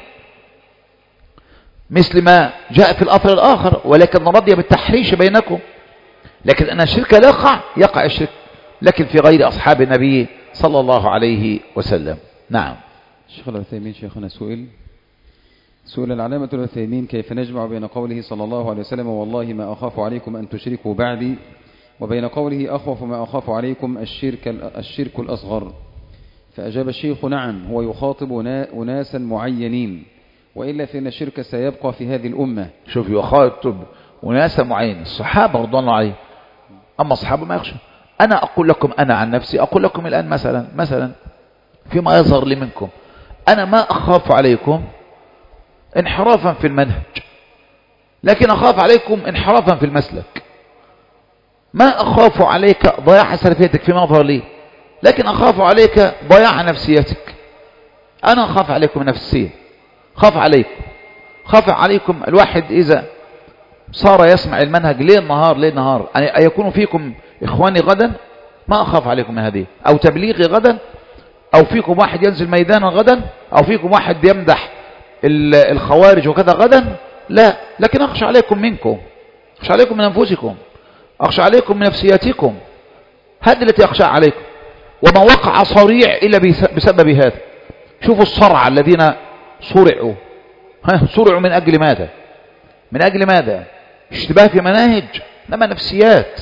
مثل ما جاء في الأثر الآخر: ولكن رضي بالتحريش بينكم. لكن أن الشرك لا يقع، يقع الشرك لكن في غير أصحاب النبي صلى الله عليه وسلم. نعم. الشيخ العثيمين شيخنا سئل: سئل العلامة العثيمين كيف نجمع بين قوله صلى الله عليه وسلم والله ما أخاف عليكم أن تشركوا بعدي وبين قوله أخوف ما أخاف عليكم الشرك, الشرك الأصغر؟ فأجاب الشيخ نعم، هو يخاطب أناسا معينين، وإلا فإن الشرك سيبقى في هذه الأمة. شوف، يخاطب أناسا معينين، الصحابة رضوان الله عليهم، أما الصحابة ما يخشى. أنا أقول لكم، أنا عن نفسي أقول لكم الآن مثلا مثلا فيما يظهر لي منكم، أنا ما أخاف عليكم انحرافا في المنهج، لكن أخاف عليكم انحرافا في المسلك. ما أخاف عليك ضياع سلفيتك فيما يظهر لي، لكن أخاف عليك ضياع نفسيتك. أنا أخاف عليكم نفسيا، خاف عليكم خاف عليكم الواحد إذا صار يسمع المنهج ليل نهار ليل نهار، يعني أيكون فيكم إخواني غدا، ما أخاف عليكم من هذه، أو تبليغي غدا، أو فيكم واحد ينزل ميدانا غدا، أو فيكم واحد يمدح الخوارج وكذا غدا، لا، لكن أخشى عليكم منكم، أخشى عليكم من أنفسكم، أخشى عليكم من نفسياتكم، هذه التي أخشى عليكم. وما وقع صريع إلا بسبب هذا. شوفوا الصرع الذين صرعوا، ها صرعوا من أجل ماذا؟ من أجل ماذا؟ اشتباه في مناهج، إنما نفسيات،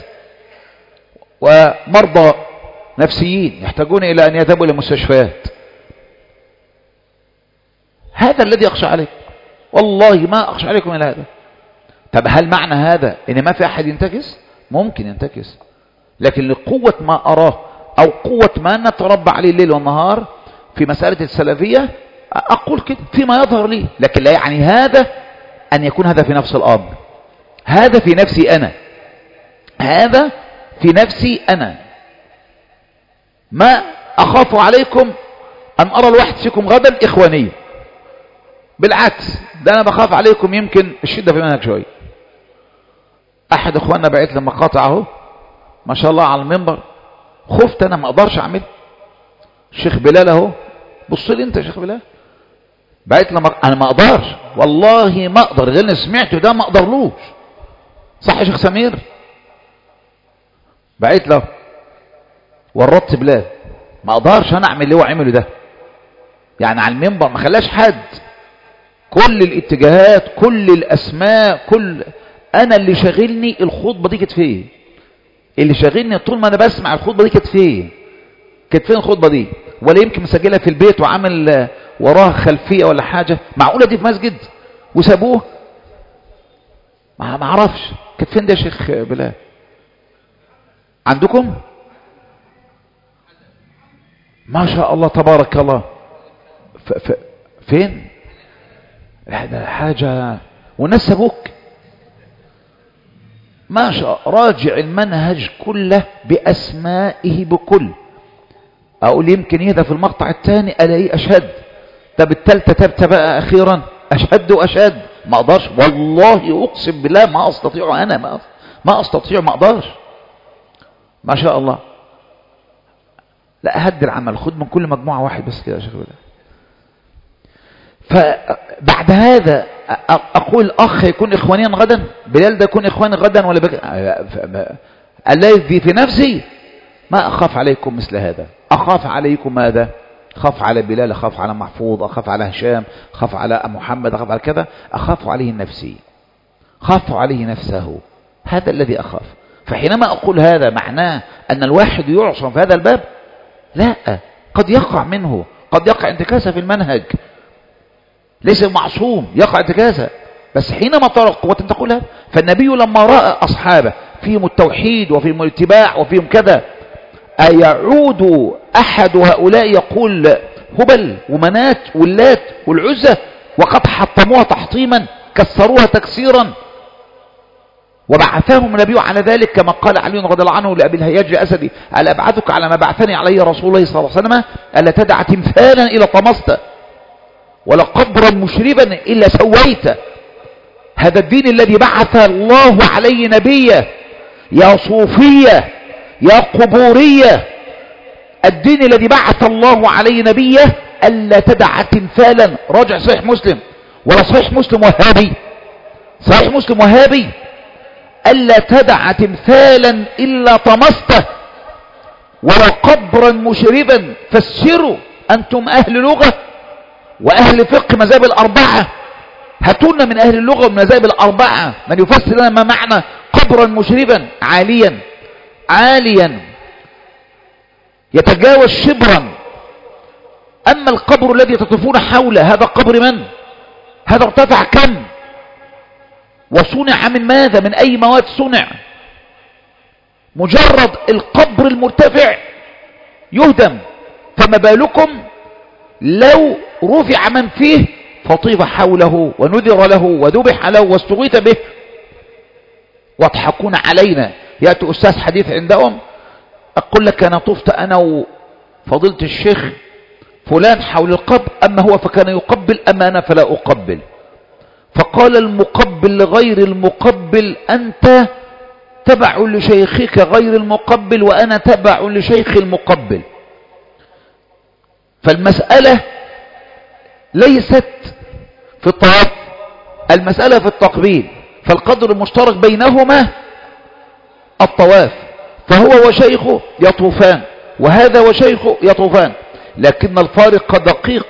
ومرضى نفسيين يحتاجون إلى أن يذهبوا إلى المستشفيات. هذا الذي أخشى عليكم، والله ما أخشى عليكم إلى هذا. طب هل معنى هذا إن ما في أحد ينتكس؟ ممكن ينتكس، لكن لقوة ما أراه أو قوة ما نتربى عليه الليل والنهار في مسألة السلفية أقول كده فيما يظهر لي، لكن لا يعني هذا أن يكون هذا في نفس الأمر. هذا في نفسي أنا، هذا في نفسي أنا. ما أخاف عليكم أن أرى الواحد فيكم غدا إخوانية، بالعكس، ده أنا بخاف عليكم يمكن الشدة في منهج شوية. أحد إخواننا بعت لما قاطعه ما شاء الله على المنبر، خفت أنا ما أقدرش أعمل. الشيخ بلال أهو، بص لي أنت يا شيخ بلال، بعت لما أنا ما أقدرش، والله ما أقدر، غير اللي سمعته ده ما أقدرلوش، صح يا شيخ سمير؟ بعت له ورطت بلال، ما أقدرش أنا أعمل اللي هو عمله ده، يعني على المنبر ما خلاش حد، كل الاتجاهات، كل الأسماء، كل أنا اللي شاغلني الخطبة دي كانت فين؟ اللي شاغلني طول ما أنا بسمع الخطبة دي كانت فين؟ كانت فين الخطبة دي؟ ولا يمكن مسجلها في البيت وعامل وراها خلفية ولا حاجة؟ معقولة دي في مسجد وسابوه؟ ما ما اعرفش كانت فين ده يا شيخ بلال؟ عندكم؟ ما شاء الله تبارك الله. ف ف فين؟ هذا حاجة والناس سابوك. ما شاء، راجع المنهج كله بأسمائه بكل. أقول يمكن يهدى في المقطع الثاني ألاقيه أشهد، طب الثالثة تبت بقى أخيرا أشهد وأشهد، ما أقدرش والله أقسم بالله ما أستطيع، أنا ما ما أستطيع، ما أقدرش. ما شاء الله. لا أهدي العمل، خد من كل مجموعة واحد بس كده يا شيخ بلال. فبعد هذا أقول أخ يكون إخوانيا غدا، بلال ده يكون إخواني غدا ولا بك... الذي في نفسي ما أخاف عليكم مثل هذا. أخاف عليكم ماذا؟ أخاف على بلال، أخاف على محفوظ، أخاف على هشام، أخاف على محمد، أخاف على كذا، أخاف عليه نفسي، خاف عليه نفسه، هذا الذي أخاف. فحينما أقول هذا معناه أن الواحد يعصم في هذا الباب؟ لا، قد يقع منه، قد يقع انتكاسة في المنهج، ليس معصوم، يقع انتكاسة، بس حينما ترى قوة تقول هذا. فالنبي لما رأى أصحابه فيهم التوحيد وفيهم الاتباع وفيهم كذا، أيعود أحد هؤلاء يقول هبل ومنات واللات والعزة وقد حطموها تحطيما، كسروها تكسيرا، وبعثهم النبي على ذلك كما قال علي رضي الله عنه لأبي الهياج الأسدي: ألا أبعثك على ما بعثني عليه رسول الله صلى الله عليه وسلم؟ ألا تدع تمثالا إلا طمست ولا قبرا مشربا إلا سويت. هذا الدين الذي بعث الله عليه نبيه. يا صوفية يا قبورية، الدين الذي بعث الله عليه نبيه ألا تدع تمثالا. راجع صحيح مسلم، ولا صحيح مسلم وهابي، صحيح مسلم وهابي: ألا تدع تمثالا إلا طمسته ولا قبرا مشربا. فسروا أنتم أهل لغة وأهل فقه مذاهب الأربعة، هاتونا من أهل اللغة والمذاهب الأربعة من يفسر لنا ما معنى قبرا مشرفا عاليا عاليا يتجاوز شبرا. أما القبر الذي تطوفون حوله هذا قبر من؟ هذا ارتفع كم؟ وصنع من ماذا؟ من أي مواد صنع؟ مجرد القبر المرتفع يهدم، فما بالكم لو رفع من فيه فطيف حوله ونذر له وذبح له واستغيث به. واضحكون علينا، يأتي أستاذ حديث عندهم أقول لك أنا طفت أنا وفضيلة الشيخ فلان حول القبر، أما هو فكان يقبل أما أنا فلا أقبل. فقال المقبل لغير المقبل أنت تبع لشيخك غير المقبل وأنا تبع لشيخ المقبل. فالمسألة ليست في الطواف، المسألة في التقبيل، فالقدر المشترك بينهما الطواف، فهو وشيخه يطوفان وهذا وشيخه يطوفان، لكن الفارق دقيق.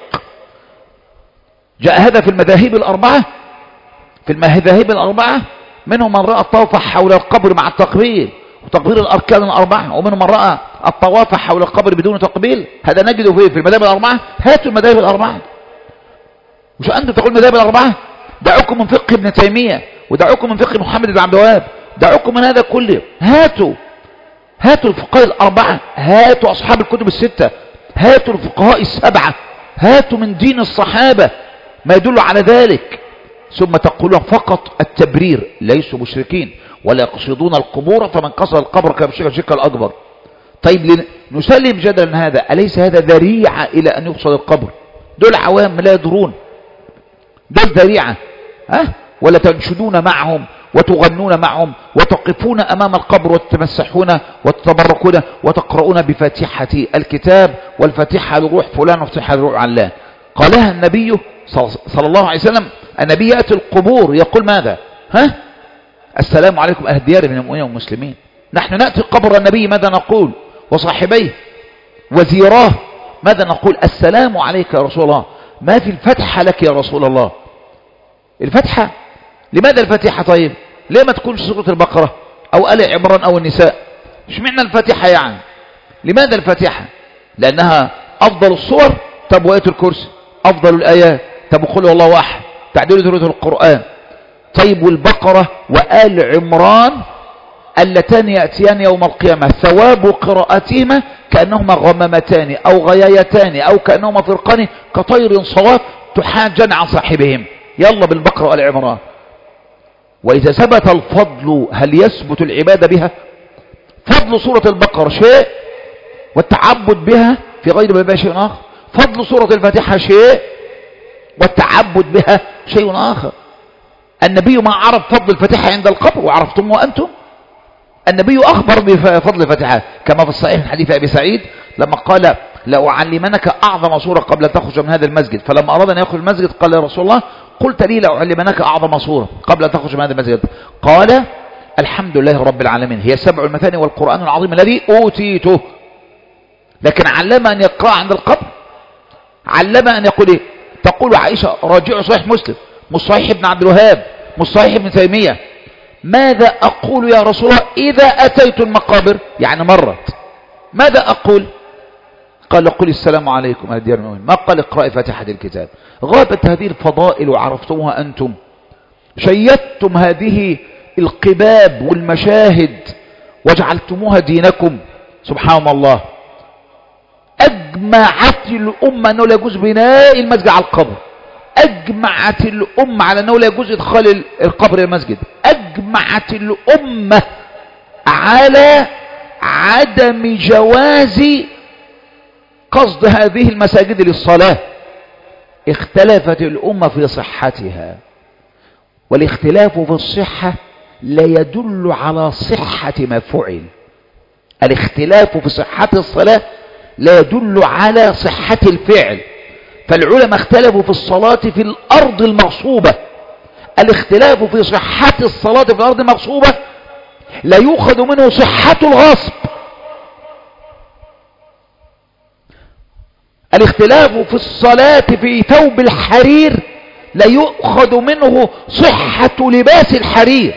جاء هذا في المذاهب الأربعة، في المذاهب الأربعة منهم من رأى الطواف حول القبر مع التقبيل وتقبيل الأركان الأربعة، ومنهم من رأى الطواف حول القبر بدون تقبيل. هذا نجده فيه في المذاهب الأربعة. هاتوا المذاهب الأربعة، مش أنتم تقول المذاهب الأربعة؟ دعوكم من فقه ابن تيمية ودعوكم من فقه محمد بن عبد الوهاب، دعوكم من هذا كله. هاتوا هاتوا الفقهاء الأربعة، هاتوا أصحاب الكتب الستة، هاتوا الفقهاء السبعة، هاتوا من دين الصحابة ما يدل على ذلك. ثم تقولون فقط التبرير، ليسوا مشركين ولا يقصدون القبور، فمن قصد القبر كان يشرك الشرك الأكبر. طيب نسلم جدلا هذا، أليس هذا ذريعة إلى أن يقصد القبر؟ دول عوام لا يدرون، دول ذريعة. ها؟ ولا تنشدون معهم وتغنون معهم وتقفون أمام القبر وتتمسحون وتتبركون وتقرؤون بفاتحة الكتاب والفاتحة لروح فلان وفاتحة لروح علان. قالها النبي صلى الله عليه وسلم. النبي يأتي القبور يقول ماذا؟ ها؟ السلام عليكم أهل الديار من المؤمنين والمسلمين. نحن نأتي قبر النبي ماذا نقول؟ وصاحبيه وزيراه ماذا نقول؟ السلام عليك يا رسول الله. ما في الفتحة لك يا رسول الله؟ الفتحة لماذا الفاتحة؟ طيب ليه ما تكونش سورة البقرة أو آل عمران أو النساء؟ مش معنى الفاتحة يعني؟ لماذا الفاتحة؟ لأنها أفضل الصور. طب وآية الكرسي أفضل الآيات. طب قل هو الله أحد تعديل ذروة القرآن. طيب والبقرة وآل عمران اللتان يأتيان يوم القيامة ثواب قراءتهما كأنهما غمامتان أو غيايتان أو كأنهما فرقان كطير صواف تحاجان عن صاحبهم. يلا بالبقرة وآل عمران. وإذا ثبت الفضل هل يثبت العبادة بها؟ فضل سورة البقرة شيء والتعبد بها في غير باب شيء آخر. فضل سورة الفاتحة شيء والتعبد بها شيء آخر. النبي ما عرف فضل الفاتحة عند القبر وعرفتم وأنتم. النبي أخبر بفضل الفاتحة كما في الصحيح من حديث أبي سعيد لما قال لأعلمنك أعظم سورة قبل أن تخرج من هذا المسجد، فلما أراد أن يخرج المسجد قال يا رسول الله قلت لي لأعلمنك أعظم سورة قبل أن تخرج من هذا المسجد، قال الحمد لله رب العالمين هي سبع المثاني والقرآن العظيم الذي أوتيته. لكن علم أن يقرأ عند القبر، علم أن يقول إيه؟ تقول عائشة راجعوا صحيح مسلم مش صحيح ابن عبد الوهاب مش صحيح ابن تيمية، ماذا أقول يا رسول الله إذا أتيت المقابر؟ يعني مرت ماذا أقول؟ قال قل السلام عليكم أهل ديار المؤمنين، ما قال اقرأ فاتحة الكتاب. غابت هذه الفضائل وعرفتموها أنتم، شيدتم هذه القباب والمشاهد وجعلتموها دينكم. سبحان الله. أجمعت الأمة أنه لا يجوز بناء المسجد على القبر، أجمعت الأمة على أنه لا يجوز إدخال القبر إلى المسجد، أجمعت الأمة على عدم جواز قصد هذه المساجد للصلاة. اختلفت الأمة في صحتها، والاختلاف في الصحة لا يدل على صحة ما فعل. الاختلاف في صحة الصلاة لا يدل على صحة الفعل. فالعلماء اختلفوا في الصلاة في الأرض المغصوبة. الاختلاف في صحة الصلاة في الأرض المغصوبة لا يؤخذ منه صحة الغصب. الاختلاف في الصلاة في ثوب الحرير لا يؤخذ منه صحة لباس الحرير.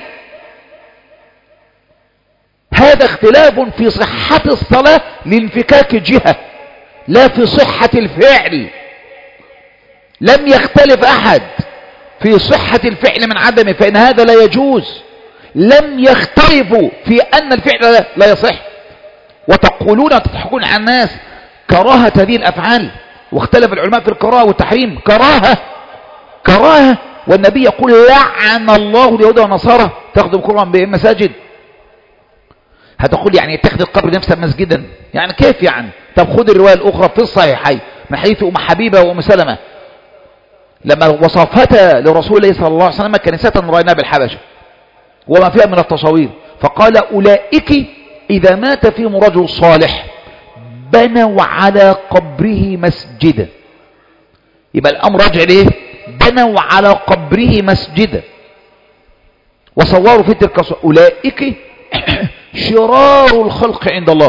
هذا اختلاف في صحة الصلاة لانفكاك الجهة، لا في صحة الفعل. لم يختلف أحد في صحة الفعل من عدمه، فإن هذا لا يجوز. لم يختلفوا في أن الفعل لا يصح، وتقولون تضحكون على الناس كراهة هذه الأفعال. واختلف العلماء في الكراهة والتحريم. كراهة كراهة والنبي يقول لعن الله اليهود والنصارى تاخذوا القرآن بمساجد. هتقول يعني يتخذ القبر نفسه مسجدا، يعني كيف يعني؟ طب خذ الرواية الأخرى في الصحيحين من حديث أم حبيبة وأم سلمة لما وصفتا لرسول الله صلى الله عليه وسلم كنيسة رأيناها بالحبشة وما فيها من التصاوير، فقال أولئك إذا مات فيهم رجل صالح بنوا على قبره مسجدا. يبقى الأمر راجع ليه؟ بنوا على قبره مسجدا وصوروا في تلك الصور. أولئك شرار الخلق عند الله.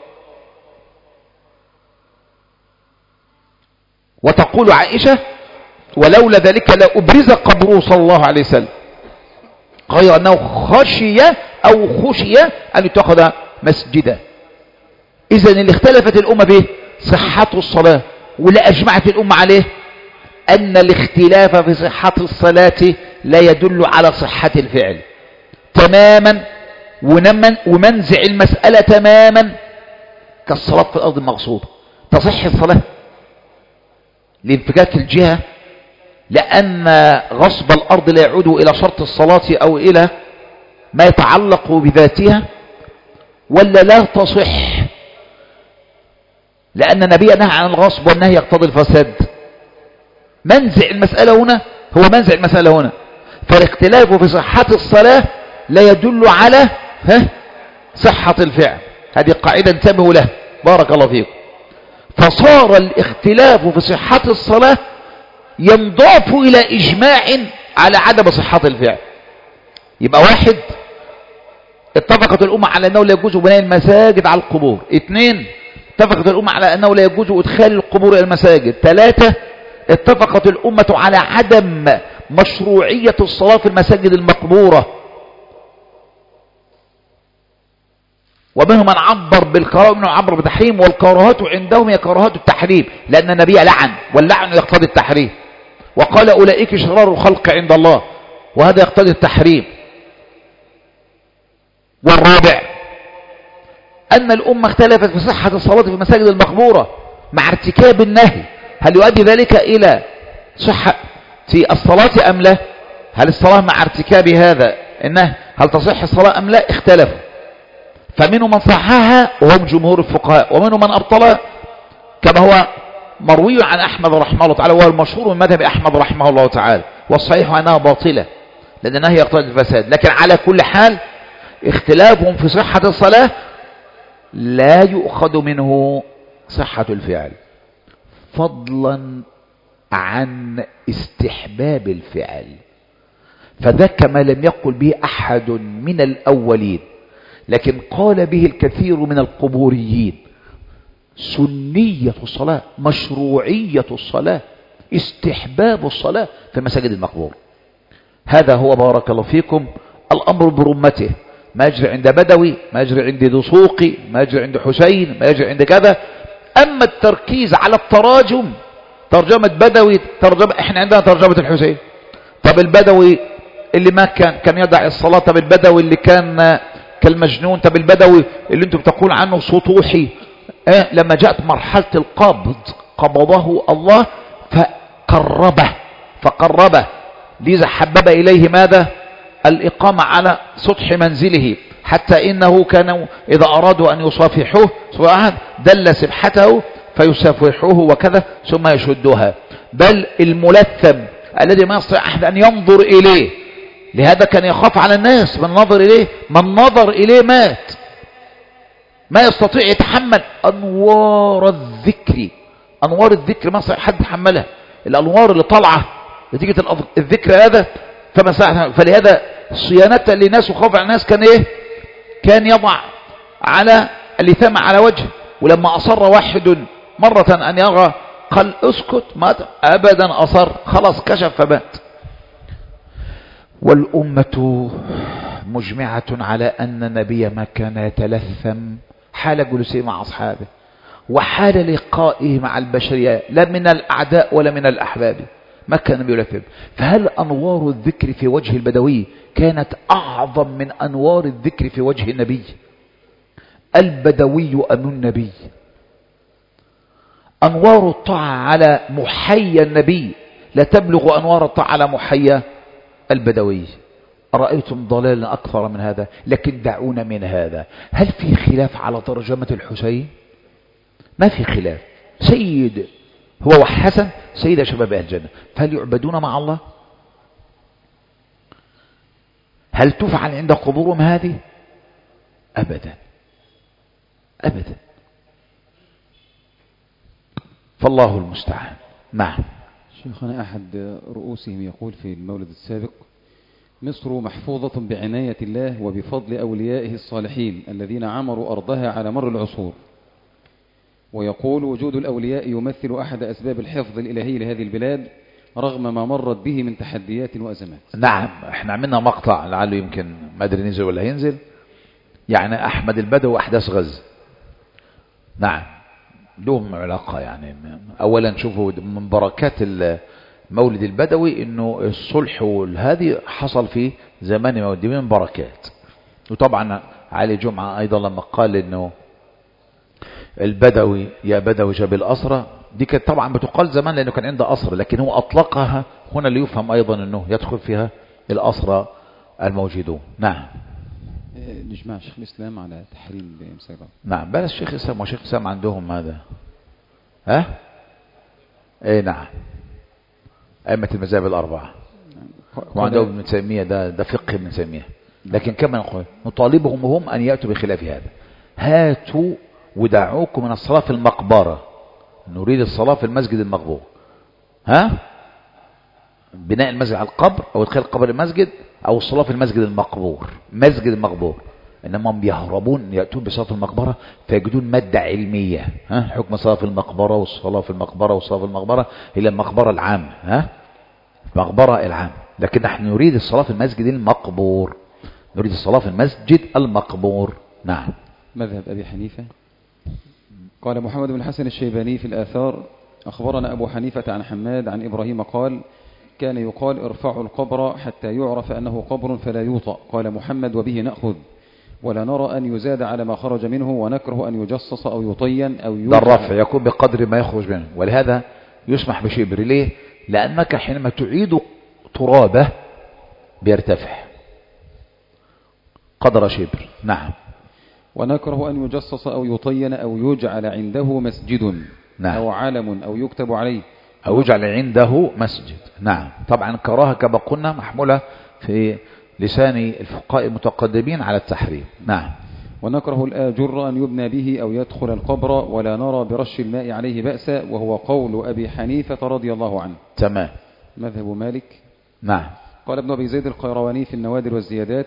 وتقول عائشة ولولا ذلك لأبرز قبره صلى الله عليه وسلم، غير أنه خشي أو خشي أن يتخذ مسجدا. إذن اللي اختلفت الأمة به صحة الصلاة، ولا أجمعت الأمة عليه أن الاختلاف في صحة الصلاة لا يدل على صحة الفعل تماما، ومنزع المسألة تماما كالصلاة في الأرض المغصوبة. تصح الصلاة لانفكاك الجهة، لأن غصب الأرض لا يعود إلى شرط الصلاة أو إلى ما يتعلق بذاتها، ولا لا تصح لأن النبي نهى عن الغصب والنهي يقتضي الفساد. منزع المسألة هنا هو منزع المسألة هنا. فالاختلاف في صحة الصلاة لا يدل على صحة الفعل. هذه قاعدة انتبهوا لها بارك الله فيكم. فصار الاختلاف في صحة الصلاة ينضاف إلى إجماع على عدم صحة الفعل. يبقى واحد اتفقت الأمة على أنه لا يجوز بناء المساجد على القبور. اثنين اتفقت الأمة على أنه لا يجوز إدخال القبور إلى المساجد. ثلاثة اتفقت الأمة على عدم مشروعية الصلاة في المساجد المقبورة. ومنهم من عبر بالكراهة ومنهم عبر بالتحريم، والكراهات عندهم هي كراهات التحريم لأن النبي لعن، واللعن يقتضي التحريم. وقال أولئك شرار الخلق عند الله، وهذا يقتضي التحريم. والرابع أن الأمة اختلفت في صحة الصلاة في المساجد المقبورة مع ارتكاب النهي. هل يؤدي ذلك إلى صحة في الصلاة أم لا؟ هل الصلاة مع ارتكاب هذا النهي هل تصح الصلاة أم لا؟ اختلفوا. فمنهم من صححها وهم جمهور الفقهاء، ومنهم من أبطلها كما هو مروي عن أحمد رحمه الله تعالى، وهو المشهور من مذهب أحمد رحمه الله تعالى. والصحيح أنها باطلة لأن النهي يقتضي الفساد. لكن على كل حال اختلافهم في صحة الصلاة لا يؤخذ منه صحة الفعل، فضلا عن استحباب الفعل. فذاك ما لم يقل به أحد من الأولين، لكن قال به الكثير من القبوريين. سنية الصلاة، مشروعية الصلاة، استحباب الصلاة في مساجد المقبور. هذا هو بارك الله فيكم الأمر برمته. ما يجري عند بدوي، ما يجري عند دسوقي، ما يجري عند حسين، ما يجري عند كذا. أما التركيز على التراجم، ترجمة بدوي، ترجمة احنا عندنا ترجمة الحسين. طب البدوي اللي ما كان كان يدع الصلاة، طب البدوي اللي كان كالمجنون، طب البدوي اللي انتم بتقول عنه سطوحي، اه لما جاءت مرحلة القبض قبضه الله فقربه فقربه لذا حبب إليه ماذا؟ الإقامة على سطح منزله، حتى إنه كانوا إذا أرادوا أن يصافحوه دل سبحته فيصافحوه وكذا ثم يشدها. بل الملثم الذي ما يستطيع أحد أن ينظر إليه، لهذا كان يخاف على الناس من نظر إليه، من نظر إليه مات، ما يستطيع يتحمل أنوار الذكر. أنوار الذكر ما يستطيع حد يتحملها، الأنوار اللي طالعة نتيجة الذكر هذا. فما فلهذا صيانة للناس وخوف على الناس كان إيه؟ كان يضع على اللثام على وجه. ولما أصر واحد مرة أن يرى قال اسكت مات أبدا، أصر خلاص كشف فمات. والأمة مجمعة على أن النبي ما كان يتلثم حال جلوسه مع أصحابه وحال لقائه مع البشرية، لا من الأعداء ولا من الأحباب، ما كان يلثم. فهل أنوار الذكر في وجه البدوي كانت أعظم من أنوار الذكر في وجه النبي؟ البدوي أم النبي؟ أنوار الطاعة على محيا النبي لا تبلغ أنوار الطاعة على محيا البدوي. أرأيتم ضلالا أكثر من هذا؟ لكن دعونا من هذا. هل في خلاف على ترجمة الحسين؟ ما في خلاف، سيد هو وحسن سيد شباب أهل الجنة. فهل يعبدون مع الله؟ هل تفعل عند قبورهم هذه؟ أبدا أبدا. فالله المستعان. نعم. شيخنا أحد رؤوسهم يقول في المولد السابق: مصر محفوظة بعناية الله وبفضل أوليائه الصالحين الذين عمروا أرضها على مر العصور، ويقول وجود الأولياء يمثل أحد أسباب الحفظ الإلهي لهذه البلاد رغم ما مرت به من تحديات وأزمات. نعم، احنا عملنا مقطع لعله يمكن ما أدري نزل ولا هينزل، يعني أحمد البدوي وأحداث غزة. نعم لهم علاقة. يعني أولا شوفوا من بركات مولد البدوي إنه الصلح والهذه حصل في زمان مولد، من بركات. وطبعا علي جمعة أيضا لما قال إنه البدوي يا بدوي جاب الأسرة، دي كانت طبعا بتقال زمان لأنه كان عنده أسرة، لكن هو أطلقها هنا ليفهم أيضا أنه يدخل فيها الأسرة الموجودون. نعم. نجمع شيخ الإسلام على تحريم بإمساك. نعم بل الشيخ الإسلام وشيخ الإسلام عندهم هذا. ها ايه نعم أئمة المذاهب الأربعة وعندهم ابن تيمية، ده ده فقه ابن تيمية. لكن كما نقول نطالبهم هم أن يأتوا بخلاف هذا. هاتوا ودعوكم من الصلاة في المقبرة، نريد الصلاة في المسجد المقبور. ها بناء المسجد على القبر أو إدخال القبر المسجد أو الصلاة في المسجد المقبور، مسجد المقبور. إنما هم يهربون يأتون بصلاة في المقبرة فيجدون مادة علمية. ها حكم الصلاة في المقبرة والصلاة في المقبرة والصلاة في المقبرة إلى المقبرة العامة، ها المقبرة العامة. لكن نحن نريد الصلاة في المسجد المقبور، نريد الصلاة في المسجد المقبور. نعم. مذهب أبي حنيفة. قال محمد بن الحسن الشيباني في الآثار: أخبرنا أبو حنيفة عن حماد عن إبراهيم قال: كان يقال ارفعوا القبر حتى يعرف أنه قبر فلا يوطأ. قال محمد: وبه نأخذ، ولا نرى أن يزاد على ما خرج منه، ونكره أن يجصص أو يطين أو يوجع. ده الرفع يكون بقدر ما يخرج منه، ولهذا يسمح بشبر. ليه؟ لأنك حينما تعيد ترابه بيرتفع قدر شبر. نعم. ونكره أن يجصص أو يطين أو يجعل عنده مسجد. نعم. أو علم أو يكتب عليه أو يجعل عنده مسجد. نعم. طبعا كراهة كما قلنا محمولة في لسان الفقهاء المتقدمين على التحريم. نعم. ونكره الآجر أن يبنى به أو يدخل القبر، ولا نرى برش الماء عليه بأسا، وهو قول أبي حنيفة رضي الله عنه. تمام. مذهب مالك. نعم. قال ابن أبي زيد القيرواني في النوادر والزيادات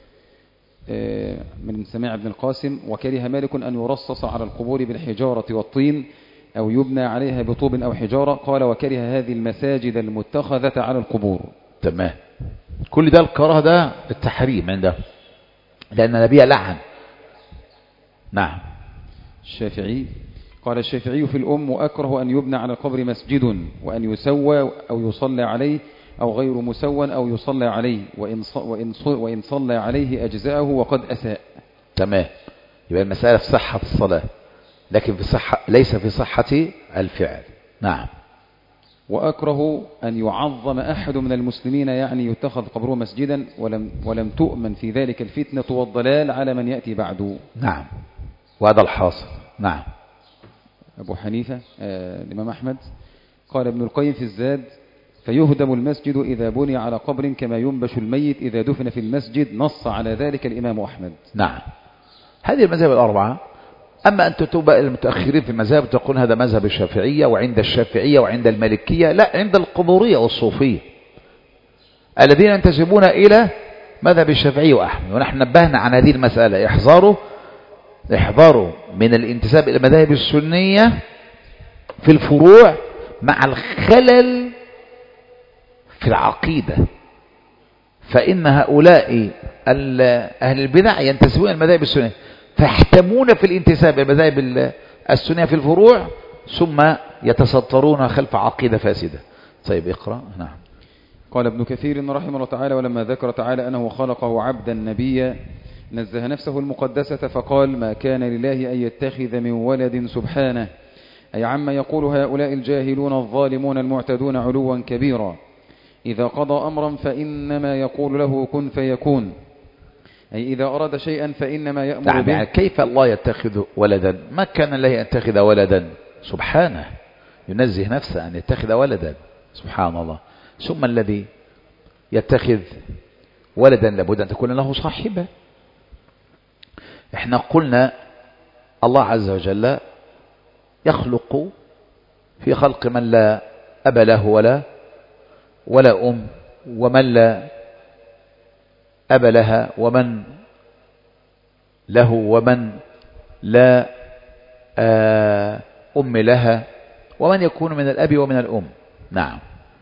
من سماع ابن القاسم: وكره مالك أن يرصص على القبور بالحجارة والطين أو يبنى عليها بطوب أو حجارة. قال: وكره هذه المساجد المتخذة على القبور. تمام. كل ده الكراهة ده التحريم عنده لأن النبي لعن. نعم. الشافعي. قال الشافعي في الأم: وأكره أن يبنى على القبر مسجد، وأن يسوى أو يصلى عليه، أو غير مسوى أو يصلى عليه، وإن وإن وإن صلى عليه أجزاءه وقد أساء. تمام. يبقى المسألة في صحة الصلاة لكن في صحة ليس في صحة الفعل. نعم. وأكره أن يعظم أحد من المسلمين، يعني يتخذ قبره مسجدا، ولم ولم تؤمن في ذلك الفتنة والضلال على من يأتي بعده. نعم. وهذا الحاصل. نعم. أبو حنيفة آه الإمام أحمد. قال ابن القيم في الزاد: فيهدم المسجد إذا بني على قبر كما ينبش الميت إذا دفن في المسجد. نص على ذلك الإمام أحمد. نعم. هذه المذاهب الأربعة. أما أن تتوب إلى المتأخرين في المذاهب تقول هذا مذهب الشافعية وعند الشافعية وعند المالكية، لا، عند القبورية والصوفية الذين ينتسبون إلى مذهب الشافعي وأحمد. ونحن نبهنا عن هذه المسألة: احذروا احذروا من الانتساب إلى المذاهب السنية في الفروع مع الخلل في العقيدة، فإن هؤلاء أهل البدع ينتسبون المذاهب السنية فيحتمون في الانتساب المذاهب السنية في الفروع، ثم يتسترون خلف عقيدة فاسدة. طيب اقرأ. نعم. قال ابن كثير رحمه الله تعالى: ولما ذكر تعالى أنه خلقه عبدا نبيا نزه نفسه المقدسة فقال: ما كان لله أن يتخذ من ولد سبحانه، أي عما يقول هؤلاء الجاهلون الظالمون المعتدون علوا كبيرا. إذا قضى أمرا فإنما يقول له كن فيكون، أي إذا أراد شيئا فإنما يأمر نعم به. يعني كيف الله يتخذ ولدا؟ ما كان له أن يتخذ ولدا سبحانه، ينزه نفسه أن يتخذ ولدا سبحان الله. ثم الذي يتخذ ولدا لابد أن تكون له صاحبة. احنا قلنا الله عز وجل يخلق في خلق من لا أب له ولا ولا أم، ومن لا أب لها، ومن له ومن لا أم لها، ومن يكون من الأب ومن الأم. نعم.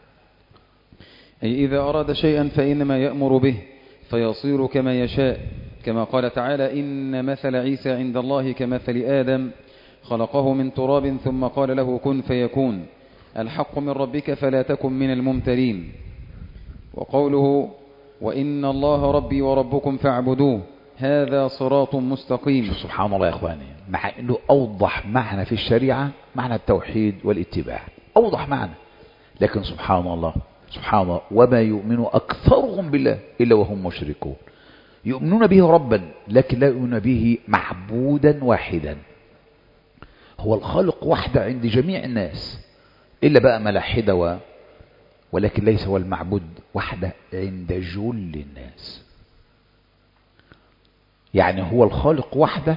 أي إذا أراد شيئا فإنما يأمر به فيصير كما يشاء، كما قال تعالى: إن مثل عيسى عند الله كمثل آدم خلقه من تراب ثم قال له كن فيكون، الحق من ربك فلا تكن من الممترين. وقوله: وإن الله ربي وربكم فاعبدوه، هذا صراط مستقيم. سبحان الله يا إخواني، مع أنه أوضح معنى في الشريعة معنى التوحيد والاتباع، أوضح معنى، لكن سبحان الله سبحان الله وما يؤمن أكثرهم بالله إلا وهم مشركون. يؤمنون به ربا لكن لا يؤمنون به معبودا واحدا. هو الخالق وحده عند جميع الناس إلا بقى ملاحدة و... ولكن ليس هو المعبود وحده عند جل الناس. يعني هو الخالق وحده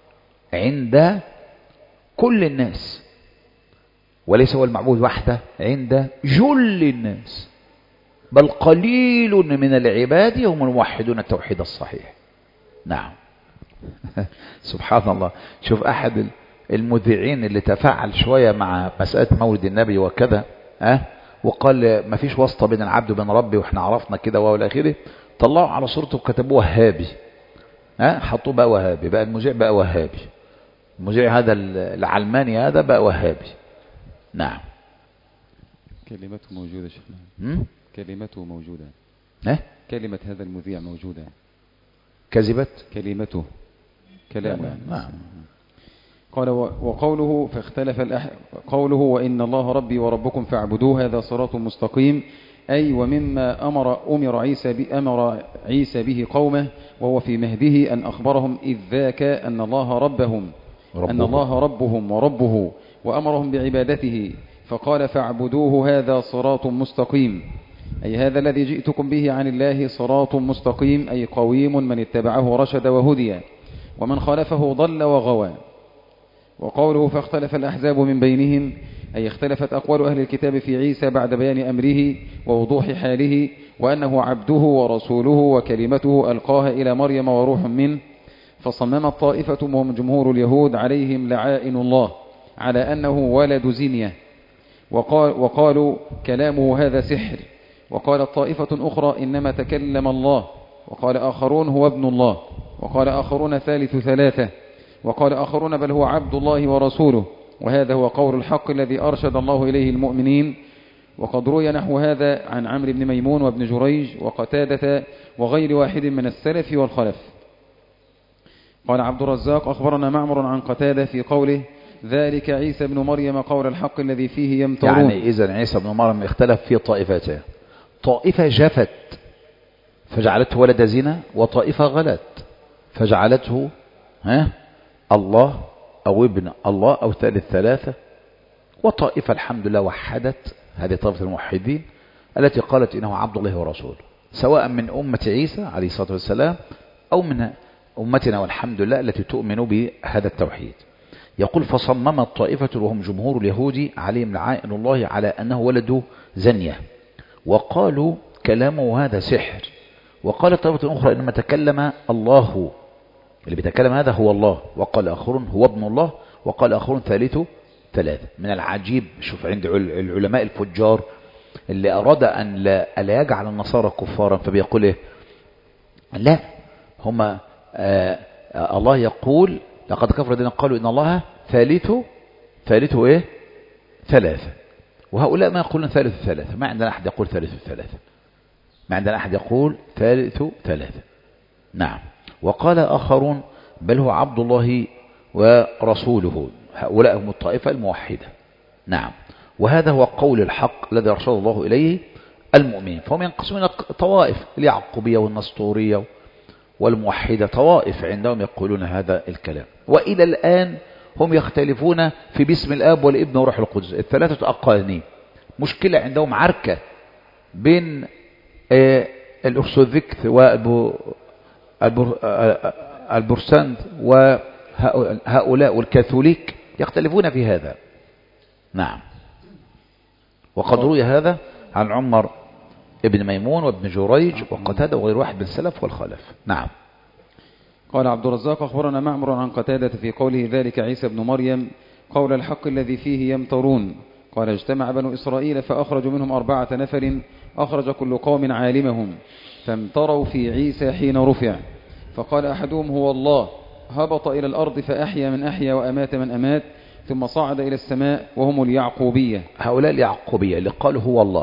عند كل الناس، وليس هو المعبود وحده عند جل الناس، بل قليل من العباد هم الموحدون التوحيد الصحيح. نعم. سبحان الله. شوف أحد المذيعين اللي تفاعل شوية مع مسألة مولد النبي وكذا، أه؟ وقال ما فيش واسطة بين العبد وبين ربي واحنا عرفنا كده والى اخره، طلعوا على صورته وكتبوه وهابي، أه؟ حطوه بقى وهابي، بقى المذيع بقى وهابي، المذيع هذا العلماني هذا بقى وهابي. نعم. كلمته موجودة شيخنا. كلمته موجودة. أه؟ كلمة هذا المذيع موجودة. كذبت كلمته كلامه. نعم. قال: وقوله فاختلف الأح... قوله وإن الله ربي وربكم فاعبدوه هذا صراط مستقيم، أي ومما أمر أمر عيسى ب... أمر عيسى به قومه وهو في مهده أن أخبرهم إذ ذاك أن الله ربهم ربه. أن الله ربهم وربه وأمرهم بعبادته، فقال فاعبدوه هذا صراط مستقيم، أي هذا الذي جئتكم به عن الله صراط مستقيم، أي قويم من اتبعه رشد وهدي ومن خالفه ضل وغوى. وقوله فاختلف الأحزاب من بينهم، أي اختلفت أقوال أهل الكتاب في عيسى بعد بيان أمره ووضوح حاله، وأنه عبده ورسوله وكلمته ألقاها إلى مريم وروح منه، فصممت طائفة وهم جمهور اليهود عليهم لعائن الله على أنه ولد زنية، وقال وقالوا كلامه هذا سحر. وقالت طائفة أخرى إنما تكلم الله، وقال آخرون هو ابن الله، وقال آخرون ثالث ثلاثة، وقال آخرون بل هو عبد الله ورسوله، وهذا هو قول الحق الذي أرشد الله إليه المؤمنين. وقد روي نحو هذا عن عمرو بن ميمون وابن جريج وقتادة وغير واحد من السلف والخلف. قال عبد الرزاق أخبرنا معمر عن قتادة في قوله ذلك عيسى بن مريم قول الحق الذي فيه يمترون. يعني إذن عيسى بن مريم اختلف في طائفتين، طائفة جفت فجعلته ولد زنا، وطائفة غلت فجعلته ها الله أو ابن الله أو ثالث ثلاثة، وطائفة الحمد لله وحدت، هذه طائفة الموحدين التي قالت إنه عبد الله ورسوله، سواء من أمة عيسى عليه الصلاة والسلام أو من أمتنا والحمد لله التي تؤمن بهذا التوحيد. يقول فصممت طائفة وهم جمهور اليهود عليهم لعائن الله على أنه ولد زنية، وقالوا كلامه هذا سحر. وقال طائفة أخرى إنما تكلم الله، اللي بيتكلم هذا هو الله، وقال آخرون هو ابن الله، وقال آخرون ثالث ثلاثة. من العجيب، شوف عند العلماء الفجار اللي أراد أن لا, لا يجعل النصارى كفارا فبيقول إيه؟ لا، هما آه الله يقول لقد كفر الذين قالوا إن الله ثالث ثالث إيه؟ ثلاثة. وهؤلاء ما يقولون ثالث ثلاثة، ما عندنا أحد يقول ثالث ثلاثة، ما عندنا أحد يقول ثالث ثلاثة. نعم. وقال آخرون بل هو عبد الله ورسوله، هؤلاء هم الطائفة الموحدة. نعم. وهذا هو قول الحق الذي أرشد الله إليه المؤمنين. فهم ينقسمون طوائف، اليعقوبية والنسطورية والموحدة، طوائف عندهم يقولون هذا الكلام. وإلى الآن هم يختلفون في باسم الآب والابن وروح القدس، الثلاثة أقانيم. مشكلة عندهم، عركة بين الأرثوذكس والبروتستانت وهؤلاء والكاثوليك، يختلفون في هذا. نعم. وقد روي هذا عن عمر ابن ميمون وابن جريج وقتادة وغير واحد من السلف والخلف. نعم. قال عبد الرزاق أخبرنا معمر عن قتادة في قوله ذلك عيسى بن مريم قول الحق الذي فيه يمترون. قال اجتمع بنو إسرائيل فأخرجوا منهم أربعة نفر، أخرج كل قوم عالمهم، فامتروا في عيسى حين رفع، فقال أحدهم هو الله، هبط إلى الأرض فأحيا من أحيا وأمات من أمات، ثم صعد إلى السماء، وهم اليعقوبية. هؤلاء اليعقوبية اللي قالوا هو الله،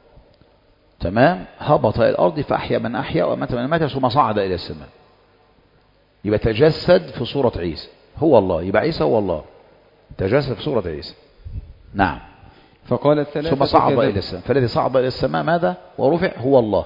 تمام، هبط إلى الأرض فأحيا من أحيا وأمات من أمات، ثم صعد إلى السماء. يبقى تجسد في صورة عيسى، هو الله، يبقى عيسى هو الله، تجسد في صورة عيسى. نعم. فقال الثلاثة ثم صعد إلى السماء، فالذي صعد إلى السماء ماذا ورفع هو الله،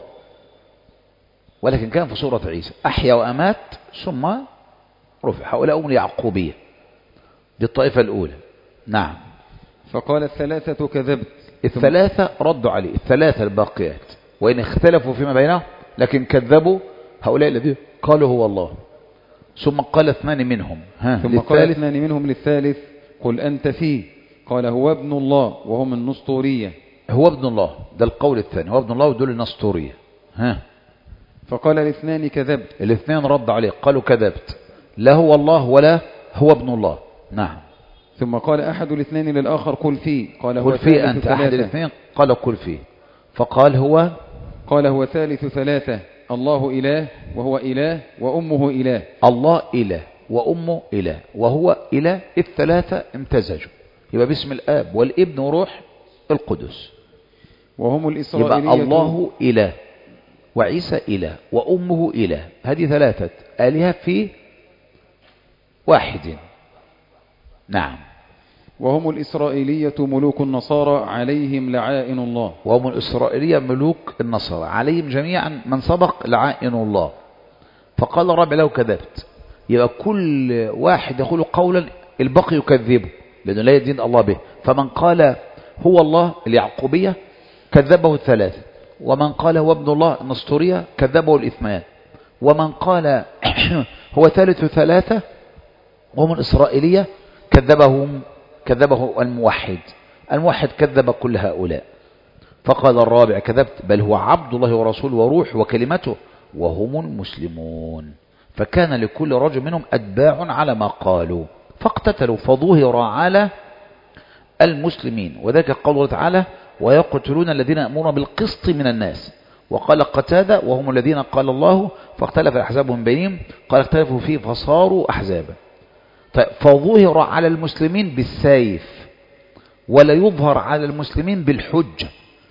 ولكن كان في صورة عيسى، أحيا وأمات ثم رفع. هؤلاء هم اليعقوبية، دي الطائفة الأولى. نعم. فقال الثلاثة كذبت. الثلاثة ردوا عليه، الثلاثة الباقيات، وإن اختلفوا فيما بينهم لكن كذبوا هؤلاء الذين قالوا هو الله. ثم قال اثنان منهم ها ثم قال اثنان منهم للثالث قل أنت فيه، قال هو ابن الله، وهم النسطورية. هو ابن الله، ده القول الثاني، هو ابن الله ودول النسطورية. ها. فقال الاثنان كذبت. الاثنين رد عليه قالوا كذبت، لا هو الله ولا هو ابن الله. نعم. ثم قال أحد الاثنين للآخر قل فيه، قال هو قل فيه أنت. أحد الاثنين قال قل فيه، فقال هو قال هو ثالث ثلاثة، الله إله وهو إله وأمه إله. الله إله وأمه إله وهو إله، الثلاثة امتزجوا، يبقى باسم الآب والابن وروح القدس. وهم الإسرائيلية، يبقى الله إله وعيسى إله وأمه إله، هذه ثلاثة آلهة في واحد. نعم. وهم الإسرائيلية ملوك النصارى عليهم لعائن الله. وهم الإسرائيلية ملوك النصارى عليهم جميعا من سبق لعائن الله. فقال الرابع له كذبت، يبقى كل واحد يقول قولا الباقي يكذبه لأنه لا يدين الله به. فمن قال هو الله اليعقوبية كذبه الثلاثة، ومن قال هو ابن الله النسطورية كذبه الاثنان، ومن قال هو ثالث ثلاثة وهم الإسرائيلية كذبهم كذبه الموحد، الموحد كذب كل هؤلاء. فقال الرابع كذبت، بل هو عبد الله ورسوله وروح وكلمته وهم المسلمون. فكان لكل رجل منهم أتباع على ما قالوا، فاقتتلوا فظهر على المسلمين. وذلك قول الله تعالى ويقتلون الذين يأمرون بالقسط من الناس. وقال قتادة وهم الذين قال الله فاختلف الأحزاب من بينهم، قال اختلفوا فيه فصاروا أحزابا. فظهر على المسلمين بالسيف، ولا يظهر على المسلمين بالحجة.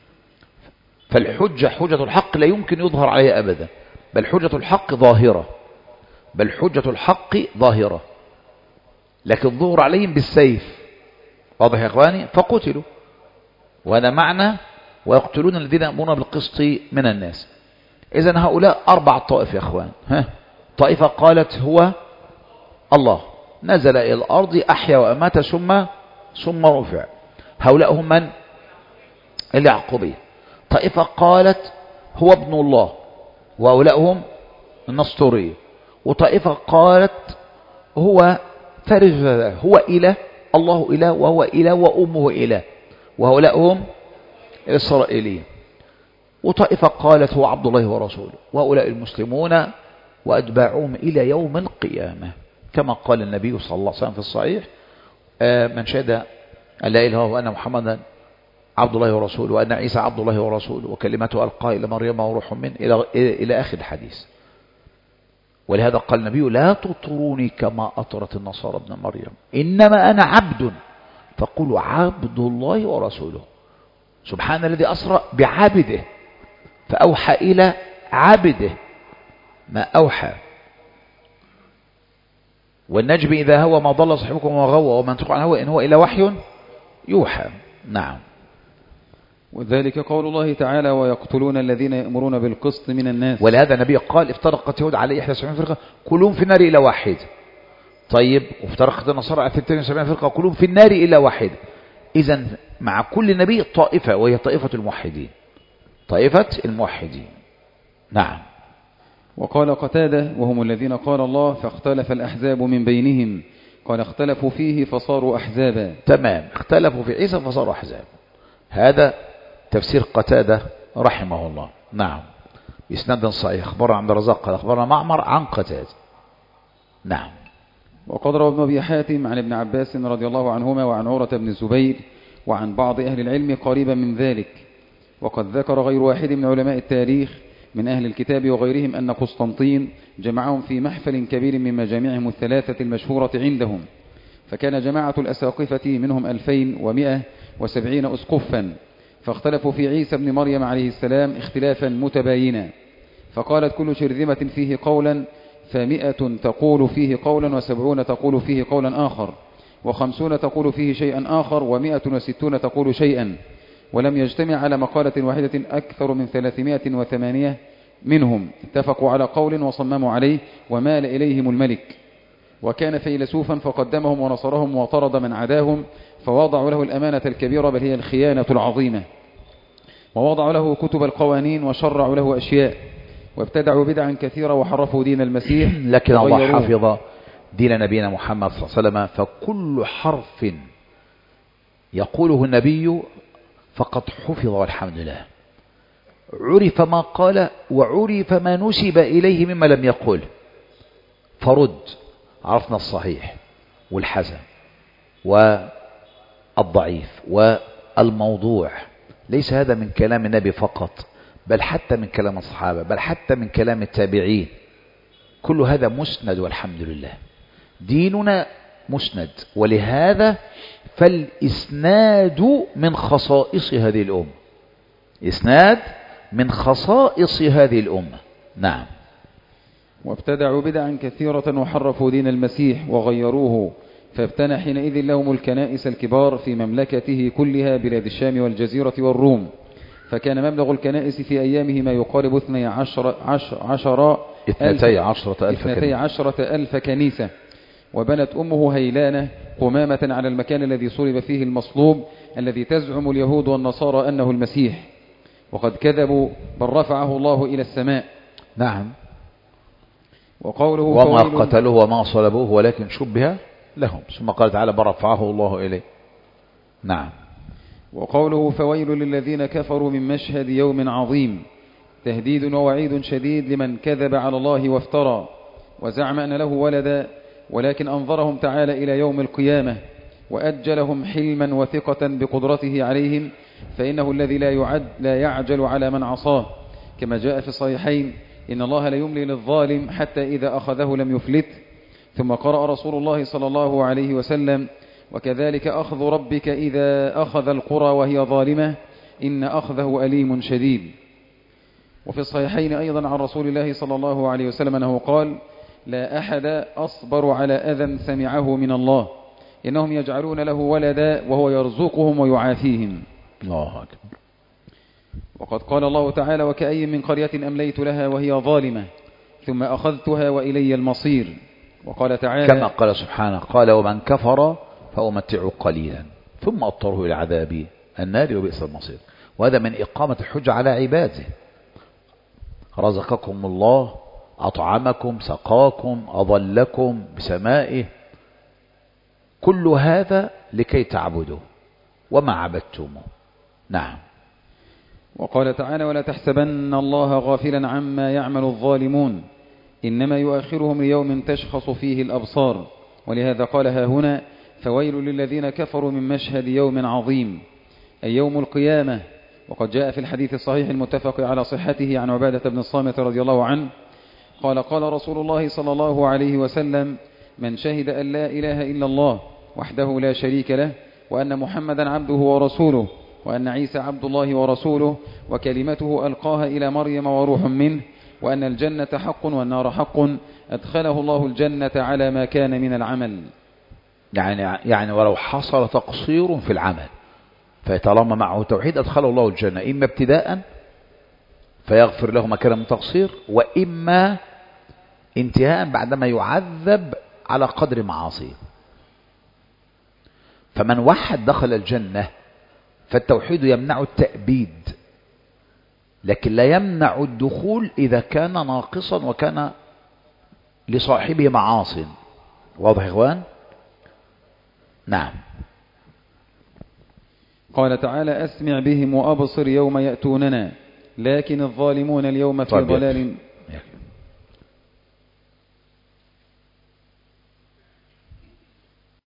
فالحجة حجة الحق لا يمكن يظهر عليها أبدا، بل حجة الحق ظاهرة، بل حجة الحق ظاهرة، لكن ظهر عليهم بالسيف. واضح يا إخواني؟ فقتلوا. وهذا معنى ويقتلون الذين يأمرون بالقسط من الناس. إذن هؤلاء أربع طائف يا إخوان. ها؟ طائفة قالت هو الله، نزل إلى الأرض أحيا وأمات ثم ثم رفع، هؤلاء هم من؟ اليعقوبية. طائفة قالت هو ابن الله، وهؤلاء هم النسطورية. وطائفة قالت هو ثالث، هو إله، الله إله وهو إله وأمه إله، وهؤلاء هم الإسرائيليين. وطائفة قالت هو عبد الله ورسوله، وهؤلاء المسلمون وأتباعهم إلى يوم القيامة، كما قال النبي صلى الله عليه وسلم في الصحيح من شهد أن لا إله إلا هو وأن محمدا عبد الله ورسوله وأن عيسى عبد الله ورسوله وكلمته ألقاها إلى مريم وروح منه إلى إلى آخر الحديث. ولهذا قال النبي لا تطروني كما أطرت النصارى ابن مريم إنما أنا عبد فقولوا عبد الله ورسوله. سبحان الذي أسرى بعبده فأوحى إلى عبده ما أوحى. والنجم إذا هوى ما ضل صاحبكم وما غوى وما ينطق عن هوى إن هو إلا وحي يوحى. نعم. وذلك قول الله تعالى ويقتلون الذين يأمرون بالقسط من الناس. ولهذا النبي قال افترقت يهود على إحدى وسبعين فرقة كلهم في النار إلى واحد. طيب وافترقت النصارى على اثنتين وسبعين فرقة كلهم في النار إلى واحد. إذن مع كل نبي طائفة وهي طائفة الموحدين طائفة الموحدين. نعم. وقال قتادة وهم الذين قال الله فاختلف الأحزاب من بينهم قال اختلفوا فيه فصاروا أحزابا. تمام. اختلفوا في عيسى فصاروا أحزاب. هذا تفسير قتادة رحمه الله. نعم. بإسناد صحيح. أخبرنا عبد الرزاق قال أخبرنا معمر عن قتادة. نعم. وقد روى ابن أبي حاتم عن ابن عباس رضي الله عنهما وعن عروة بن الزبير وعن بعض أهل العلم قريبا من ذلك. وقد ذكر غير واحد من علماء التاريخ من أهل الكتاب وغيرهم أن قسطنطين جمعهم في محفل كبير من مجامعهم الثلاثة المشهورة عندهم. فكان جماعة الأساقفة منهم ألفين ومئة وسبعين أسقفا فاختلفوا في عيسى بن مريم عليه السلام اختلافا متباينا. فقالت كل شرذمة فيه قولا فمئة تقول فيه قولا وسبعون تقول فيه قولا آخر وخمسون تقول فيه شيئا آخر ومئة وستون تقول شيئا. ولم يجتمع على مقالة واحدة أكثر من ثلاثمائة وثمانية منهم اتفقوا على قول وصمموا عليه ومال إليهم الملك. وكان فيلسوفا فقدمهم ونصرهم وطرد من عداهم فوضعوا له الأمانة الكبيرة بل هي الخيانة العظيمة. ووضعوا له كتب القوانين وشرعوا له أشياء وابتدعوا بدعا كثيرة وحرفوا دين المسيح. لكن الله حفظ دين نبينا محمد صلى الله عليه وسلم فكل حرف يقوله النبي فقد حفظ والحمد لله. عرف ما قال وعرف ما نسب إليه مما لم يقل فرد. عرفنا الصحيح والحسن والضعيف والموضوع. ليس هذا من كلام النبي فقط بل حتى من كلام الصحابة بل حتى من كلام التابعين. كل هذا مسند والحمد لله. ديننا مسند. ولهذا فالإسناد من خصائص هذه الأمة. إسناد من خصائص هذه الأمة. نعم. وابتدعوا بدعا كثيرة وحرفوا دين المسيح وغيروه فابتنى حينئذ لهم الكنائس الكبار في مملكته كلها بلاد الشام والجزيرة والروم. فكان مبلغ الكنائس في أيامه ما يقارب اثني عشر عشر عشر اثنتي عشرة ألف اثنتي عشرة ألف كنيسة. وبنت أمه هيلانة قمامة على المكان الذي صلب فيه المصلوب الذي تزعم اليهود والنصارى أنه المسيح. وقد كذبوا بل رفعه الله إلى السماء. نعم. وقوله وما قتلوه وما صلبوه ولكن شبه لهم ثم قال تعالى بل رفعه الله إليه. نعم. وقوله فويل للذين كفروا من مشهد يوم عظيم تهديد ووعيد شديد لمن كذب على الله وافترى وزعم أن له ولدا ولكن أنظرهم تعالى إلى يوم القيامة وأجلهم حلما وثقة بقدرته عليهم فإنه الذي لا يعد لا يعجل على من عصاه كما جاء في الصحيحين إن الله لا يملي للظالم حتى إذا أخذه لم يفلت. ثم قرأ رسول الله صلى الله عليه وسلم وكذلك أخذ ربك إذا أخذ القرى وهي ظالمة إن أخذه أليم شديد. وفي الصحيحين أيضا عن رسول الله صلى الله عليه وسلم أنه قال لا أحد أصبر على أذى سمعه من الله إنهم يجعلون له ولدا وهو يرزقهم ويعافيهم. الله أكبر. وقد قال الله تعالى وكأي من قرية أمليت لها وهي ظالمة ثم أخذتها وإلي المصير. وقال تعالى كما قال سبحانه قال ومن كفر فأمتعه قليلا ثم أضطره إلى عذاب النار وبئس المصير. وهذا من إقامة الحجة على عباده. رزقكم الله أطعمكم سقاكم أظلكم بسمائه كل هذا لكي تعبدوا وما عبدتموه. نعم. وقال تعالى ولا تحسبن الله غافلا عما يعمل الظالمون إنما يؤخرهم ليوم تشخص فيه الأبصار. ولهذا قال ها هنا فويل للذين كفروا من مشهد يوم عظيم أي يوم القيامة. وقد جاء في الحديث الصحيح المتفق على صحته عن عبادة بن الصامت رضي الله عنه قال قال رسول الله صلى الله عليه وسلم من شهد أن لا إله إلا الله وحده لا شريك له وأن محمدا عبده ورسوله وأن عيسى عبد الله ورسوله وكلمته ألقاها إلى مريم وروح منه وأن الجنة حق والنار حق أدخله الله الجنة على ما كان من العمل. يعني يعني ولو حصل تقصير في العمل فطالما معه توحيد أدخله الله الجنة، إما ابتداء فيغفر له ما كان من تقصير، وإما انتهاء بعدما يعذب على قدر معاصيه. فمن وحد دخل الجنة، فالتوحيد يمنع التأبيد لكن لا يمنع الدخول إذا كان ناقصا وكان لصاحبه معاصٍ. واضح يا إخوان؟ نعم. قال تعالى أسمع بهم وأبصر يوم يأتوننا لكن الظالمون اليوم في طيب ضلال.